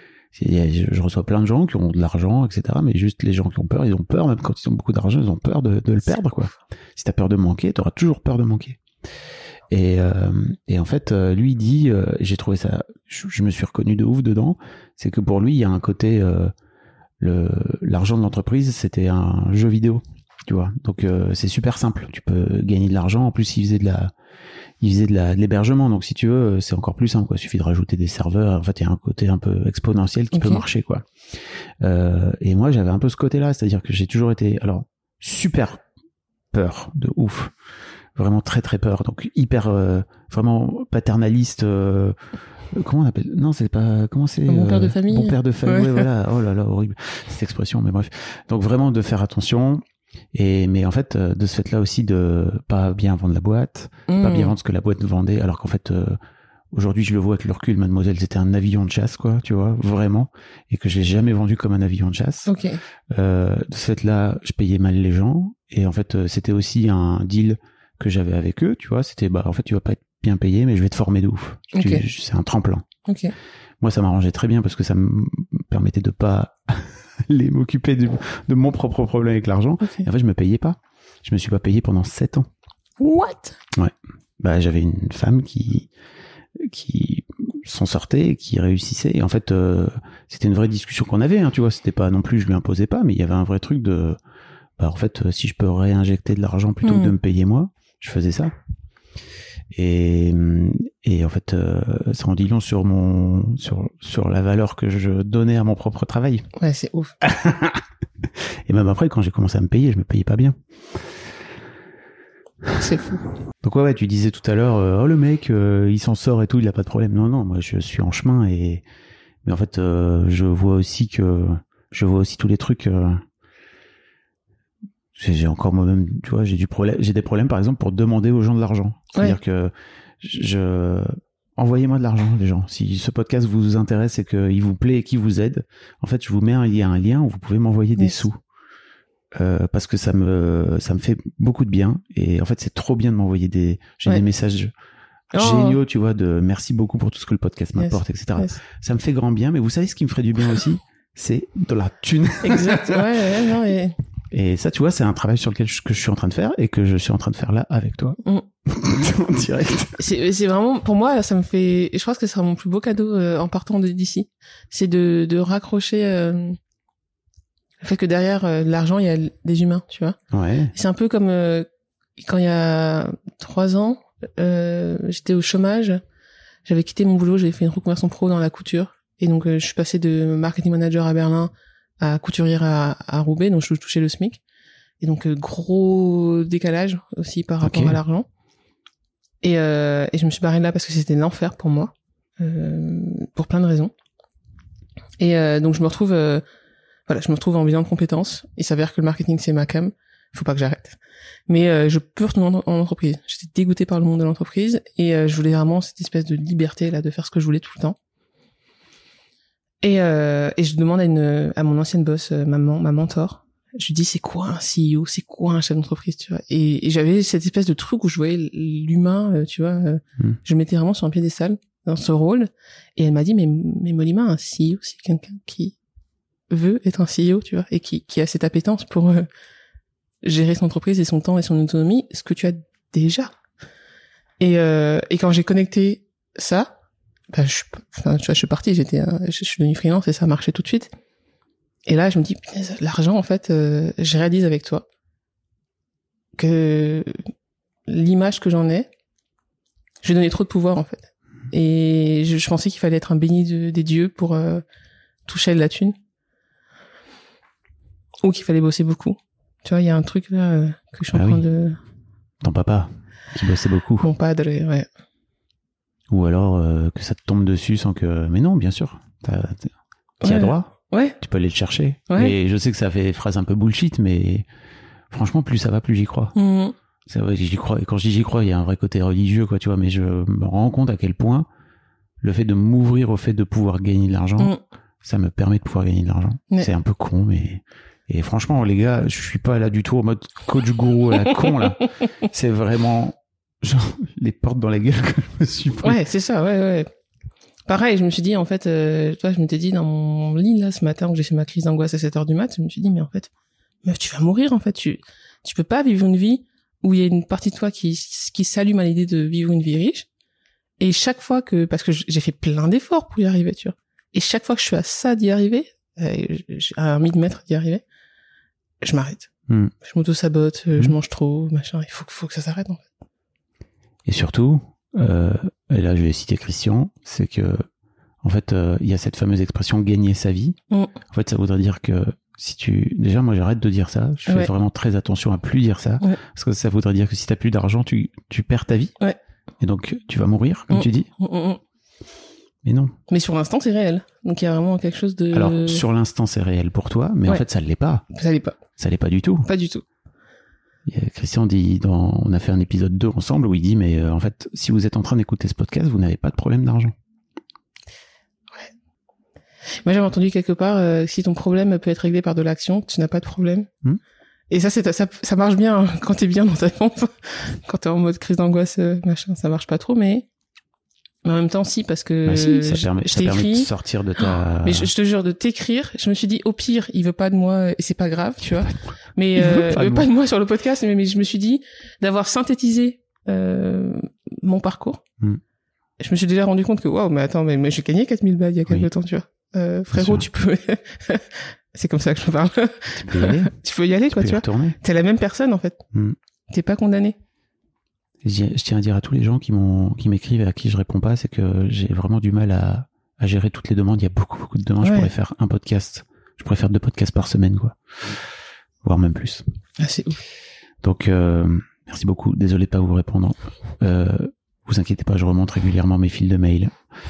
S3: je reçois plein de gens qui ont de l'argent, et cetera. Mais juste les gens qui ont peur, ils ont peur, même quand ils ont beaucoup d'argent, ils ont peur de, de le perdre, quoi. Si t'as peur de manquer, t'auras toujours peur de manquer. Et, euh, et en fait, lui il dit, euh, j'ai trouvé ça, je, je me suis reconnu de ouf dedans, c'est que pour lui, il y a un côté, euh, le, l'argent de l'entreprise, c'était un jeu vidéo. Tu vois, donc euh, c'est super simple. Tu peux gagner de l'argent. En plus, il faisait de la, il faisait de la, de l'hébergement. Donc, si tu veux, c'est encore plus simple. Quoi. Il suffit de rajouter des serveurs. En fait, il y a un côté un peu exponentiel qui okay. peut marcher, quoi. Euh, et moi, j'avais un peu ce côté-là, c'est-à-dire que j'ai toujours été, alors, super peur de ouf, vraiment très très peur. Donc, hyper, euh, vraiment paternaliste. Euh, comment on appelle? Non, c'est pas, comment c'est?
S2: Bon père de famille.
S3: Bon père de famille.
S2: Ouais.
S3: Ouais, voilà. Oh là là, horrible cette expression. Mais bref. Donc, vraiment de faire attention. Et mais en fait de ce fait-là aussi de pas bien vendre la boîte, mmh. pas bien vendre ce que la boîte vendait, alors qu'en fait euh, aujourd'hui je le vois avec le recul, Mademoiselle c'était un avion de chasse, quoi, tu vois, vraiment, et que j'ai jamais vendu comme un avion de chasse.
S2: Okay.
S3: Euh, de ce fait-là, je payais mal les gens et en fait euh, c'était aussi un deal que j'avais avec eux, tu vois, c'était bah en fait tu vas pas être bien payé mais je vais te former de ouf.
S2: Okay.
S3: Tu, c'est un tremplin.
S2: Okay.
S3: Moi ça m'arrangeait très bien parce que ça me permettait de pas les m'occuper de, de mon propre problème avec l'argent. Okay. Et en fait, je me payais pas. Je me suis pas payé pendant sept ans.
S2: What?
S3: Ouais. Bah, j'avais une femme qui, qui s'en sortait, qui réussissait. Et en fait, euh, c'était une vraie discussion qu'on avait, hein, tu vois. C'était pas non plus, je lui imposais pas, mais il y avait un vrai truc de, bah, en fait, si je peux réinjecter de l'argent plutôt mmh. que de me payer moi, je faisais ça. Et, et en fait, euh, ça en dit long sur mon, sur, sur la valeur que je donnais à mon propre travail.
S2: Ouais, c'est ouf.
S3: Et même après, quand j'ai commencé à me payer, je me payais pas bien.
S2: C'est fou.
S3: Donc ouais, ouais, tu disais tout à l'heure, euh, oh le mec, euh, il s'en sort et tout, il a pas de problème. Non, non, moi je suis en chemin et, mais en fait, euh, je vois aussi que, je vois aussi tous les trucs. Euh, J'ai, j'ai encore moi-même, tu vois, j'ai du problème, j'ai des problèmes par exemple pour demander aux gens de l'argent. C'est-à-dire ouais. que je, envoyez-moi de l'argent, les gens. Si ce podcast vous intéresse et qu'il vous plaît et qu'il vous aide, en fait, je vous mets un lien, un lien où vous pouvez m'envoyer yes. des sous. euh, parce que ça me ça me fait beaucoup de bien. Et en fait, c'est trop bien de m'envoyer des j'ai
S2: Ouais.
S3: des messages
S2: Oh.
S3: géniaux, tu vois, de merci beaucoup pour tout ce que le podcast m'apporte,
S2: Yes.
S3: et cetera.
S2: Yes.
S3: Ça me fait grand bien. Mais vous savez ce qui me ferait du bien aussi, c'est de la thune.
S2: Exact. Ouais, ouais, non, et...
S3: Et ça, tu vois, c'est un travail sur lequel je, que je suis en train de faire et que je suis en train de faire là avec toi.
S2: Mm.
S3: En direct.
S2: C'est, c'est vraiment, pour moi, ça me fait, et je pense que ce sera mon plus beau cadeau euh, en partant de d'ici. C'est de, de raccrocher euh, le fait que derrière euh, l'argent, il y a des humains, tu vois.
S3: Ouais.
S2: C'est un peu comme euh, quand il y a trois ans, euh, j'étais au chômage, j'avais quitté mon boulot, j'avais fait une reconversion pro dans la couture, et donc euh, je suis passée de marketing manager à Berlin à couturière à, à Roubaix, donc je touchais le SMIC. Et donc, euh, gros décalage aussi par rapport
S3: Okay.
S2: à l'argent. Et, euh, et je me suis barrée de là parce que c'était l'enfer pour moi, euh, pour plein de raisons. Et euh, donc, je me retrouve, euh, voilà, je me retrouve en bilan de compétences. Il s'avère que le marketing, c'est ma cam. Faut pas que j'arrête. Mais euh, je peux retourner en, en entreprise. J'étais dégoûtée par le monde de l'entreprise et euh, je voulais vraiment cette espèce de liberté là, de faire ce que je voulais tout le temps. Et, euh, et je demande à une à mon ancienne boss, euh, maman, ma mentor. Je lui dis c'est quoi un C E O, c'est quoi un chef d'entreprise, tu vois. Et, et j'avais cette espèce de truc où je voyais l'humain, euh, tu vois. Euh,
S3: Mm.
S2: Je me mettais vraiment sur un piédestal dans ce rôle. Et elle m'a dit mais mais Molima, un C E O, c'est quelqu'un qui veut être un C E O, tu vois, et qui qui a cette appétence pour euh, gérer son entreprise et son temps et son autonomie, ce que tu as déjà. Et euh, et quand j'ai connecté ça. Bah, je, enfin, tu vois, je suis partie, j'étais, euh, je, je suis devenue freelance et ça marchait tout de suite. Et là, je me dis, punaise, l'argent, en fait, euh, je réalise avec toi que l'image que j'en ai, je lui ai donné trop de pouvoir, en fait. Et je, je pensais qu'il fallait être un béni de, des dieux pour euh, toucher de la thune. Ou qu'il fallait bosser beaucoup. Tu vois, il y a un truc là euh, que je suis en
S3: Ah
S2: train
S3: oui.
S2: de...
S3: Ton papa, qui bossait beaucoup.
S2: Mon padre, ouais.
S3: Ou alors euh, que ça te tombe dessus sans que... Mais non, bien sûr. T'as, t'as... T'y as
S2: Ouais.
S3: droit.
S2: Ouais.
S3: Tu peux aller le chercher.
S2: Ouais.
S3: Et je sais que ça fait phrase un peu bullshit, mais franchement, plus ça va, plus j'y crois.
S2: Mmh.
S3: C'est vrai, j'y crois. Et quand je dis j'y crois, il y a un vrai côté religieux, quoi, tu vois. Mais je me rends compte à quel point le fait de m'ouvrir au fait de pouvoir gagner de l'argent,
S2: Mmh.
S3: ça me permet de pouvoir gagner de l'argent.
S2: Ouais.
S3: C'est un peu con, mais... Et franchement, les gars, je suis pas là du tout en mode coach gourou à la con, là. C'est vraiment... genre les portes dans la gueule que je me suis pris.
S2: Ouais, c'est ça, ouais, ouais. Pareil, je me suis dit, en fait, euh, toi, je m'étais dit dans mon lit, là, ce matin, où j'ai fait ma crise d'angoisse à sept heures du mat, je me suis dit, mais en fait, meuf, tu vas mourir, en fait, tu, tu peux pas vivre une vie où il y a une partie de toi qui, qui s'allume à l'idée de vivre une vie riche. Et chaque fois que, parce que j'ai fait plein d'efforts pour y arriver, tu vois. Et chaque fois que je suis à ça d'y arriver, euh, j'ai à un millimètre d'y arriver, je m'arrête.
S3: Mm.
S2: Je m'auto-sabote, euh, je
S3: Mm.
S2: mange trop, machin, il faut, faut que ça s'arrête, en fait.
S3: Et surtout, euh, et là je vais citer Christian, c'est que en fait euh, il y a cette fameuse expression gagner sa vie.
S2: Mm.
S3: En fait, ça voudrait dire que si tu déjà moi j'arrête de dire ça, je fais
S2: Ouais.
S3: vraiment très attention à plus dire ça,
S2: Ouais.
S3: parce que ça voudrait dire que si t'as plus d'argent, tu tu perds ta vie.
S2: Ouais.
S3: Et donc tu vas mourir, comme
S2: Mm.
S3: tu dis.
S2: Mm, mm, mm.
S3: Mais non.
S2: Mais sur l'instant, c'est réel. Donc il y a vraiment quelque chose de...
S3: Alors sur l'instant c'est réel pour toi, mais en
S2: Ouais.
S3: fait ça l'est pas.
S2: Ça l'est pas.
S3: Ça l'est pas du tout.
S2: Pas du tout.
S3: Il y a- Christian dit, dans, on a fait un épisode deux ensemble où il dit, mais euh, en fait, si vous êtes en train d'écouter ce podcast, vous n'avez pas de problème d'argent.
S2: Moi, j'avais entendu quelque part, euh, si ton problème peut être réglé par de l'action, tu n'as pas de problème.
S3: Hmm.
S2: Et ça, c'est, ça, ça marche bien hein, quand t'es bien dans ta pompe. Quand t'es en mode crise d'angoisse, euh, machin, ça marche pas trop, mais, mais en même temps, si, parce que
S3: Bah si, ça
S2: je,
S3: permet,
S2: je
S3: ça permet de
S2: t'écris.
S3: sortir de ta...
S2: Mais je, je te jure, de t'écrire, je me suis dit, au pire, il veut pas de moi, et c'est pas grave, tu vois. Mais
S3: Il veut
S2: euh,
S3: pas
S2: il
S3: de
S2: veut pas
S3: moi.
S2: de moi sur le podcast, mais, mais je me suis dit, d'avoir synthétisé euh, mon parcours,
S3: Hmm.
S2: je me suis déjà rendu compte que, waouh, mais attends, mais, mais j'ai gagné quatre mille balles il y a quelques
S3: Oui.
S2: temps, tu vois. Euh, frérot, tu
S3: sûr.
S2: peux... c'est comme ça que je me parle.
S3: Tu peux y aller,
S2: Tu peux y aller,
S3: tu
S2: quoi,
S3: peux
S2: tu
S3: y
S2: vois.
S3: retourner.
S2: T'es la même personne, en fait.
S3: Hmm.
S2: T'es pas condamné.
S3: Et Je, je tiens à dire à tous les gens qui m'ont, qui m'écrivent et à qui je réponds pas, c'est que j'ai vraiment du mal à, à gérer toutes les demandes. Il y a beaucoup, beaucoup de demandes.
S2: Ouais.
S3: Je pourrais faire un podcast. Je pourrais faire deux podcasts par semaine, quoi. Voire même plus.
S2: Ah, c'est ouf.
S3: Donc, euh, merci beaucoup. Désolé de pas vous répondre. Euh, vous inquiétez pas, je remonte régulièrement mes fils de mail.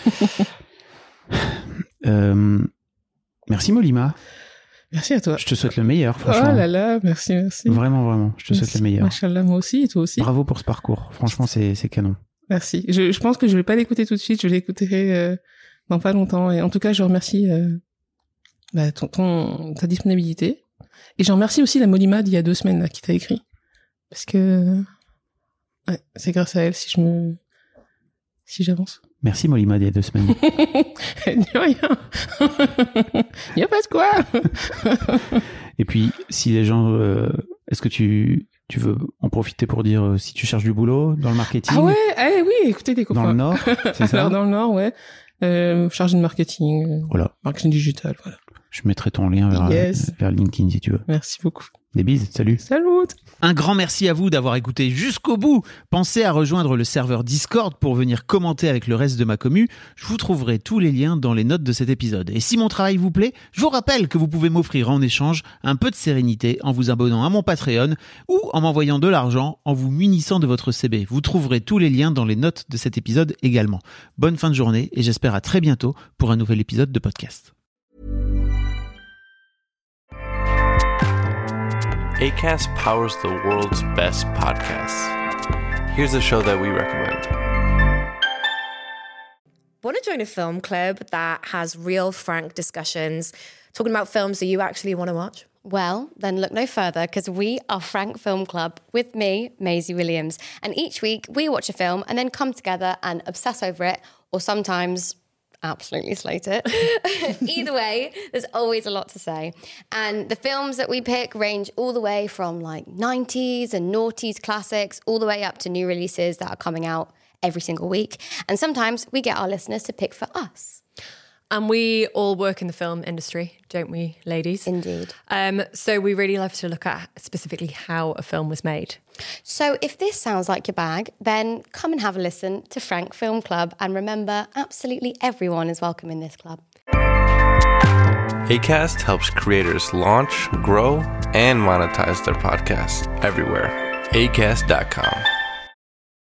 S3: euh, merci Molima.
S2: Merci à toi.
S3: Je te souhaite le meilleur,
S2: Oh
S3: franchement.
S2: là là, merci, merci.
S3: Vraiment, vraiment. Je te souhaite
S2: Merci.
S3: le meilleur.
S2: Machallah, moi aussi, et toi aussi.
S3: Bravo pour ce parcours. Franchement, c'est, c'est canon.
S2: Merci. Je, je pense que je vais pas l'écouter tout de suite, je l'écouterai euh, dans pas longtemps. Et en tout cas, je remercie euh, bah, ton, ton, ta disponibilité. Et j'en remercie aussi la Molima d'il y a deux semaines, là, qui t'a écrit. Parce que, ouais, c'est grâce à elle si je me, si j'avance.
S3: Merci Molima d'il y a deux semaines.
S2: De rien. Il n'y a pas de quoi.
S3: Et puis, si les gens, euh, est-ce que tu, tu veux en profiter pour dire euh, si tu cherches du boulot dans le marketing?
S2: Ah ouais, eh oui, écoutez des copains.
S3: Dans le Nord, c'est ça?
S2: Alors, dans le Nord, ouais. Euh, chargé de marketing. Euh,
S3: voilà.
S2: Marketing digital, voilà.
S3: Je mettrai ton lien vers,
S2: yes.
S3: euh, vers LinkedIn si tu veux.
S2: Merci beaucoup.
S3: Des bises, salut.
S2: Salut.
S5: Un grand merci à vous d'avoir écouté jusqu'au bout. Pensez à rejoindre le serveur Discord pour venir commenter avec le reste de ma commu. Je vous trouverai tous les liens dans les notes de cet épisode. Et si mon travail vous plaît, je vous rappelle que vous pouvez m'offrir en échange un peu de sérénité en vous abonnant à mon Patreon ou en m'envoyant de l'argent en vous munissant de votre C B. Vous trouverez tous les liens dans les notes de cet épisode également. Bonne fin de journée et j'espère à très bientôt pour un nouvel épisode de podcast.
S7: Acast powers the world's best podcasts. Here's a show that we recommend.
S8: Want to join a film club that has real, frank discussions, talking about films that you actually want to watch?
S9: Well, then look no further, because we are Frank Film Club with me, Maisie Williams. And each week we watch a film and then come together and obsess over it, or sometimes absolutely slate it. Either way, there's always a lot to say. And the films that we pick range all the way from like nineties and noughties classics all the way up to new releases that are coming out every single week. And sometimes we get our listeners to pick for us.
S10: And we all work in the film industry, don't we, ladies?
S9: Indeed.
S10: Um, so we really love to look at specifically how a film was made.
S9: So if this sounds like your bag, then come and have a listen to Frank Film Club. And remember, absolutely everyone is welcome in this club.
S7: Acast helps creators launch, grow, and monetize their podcasts everywhere. acast dot com.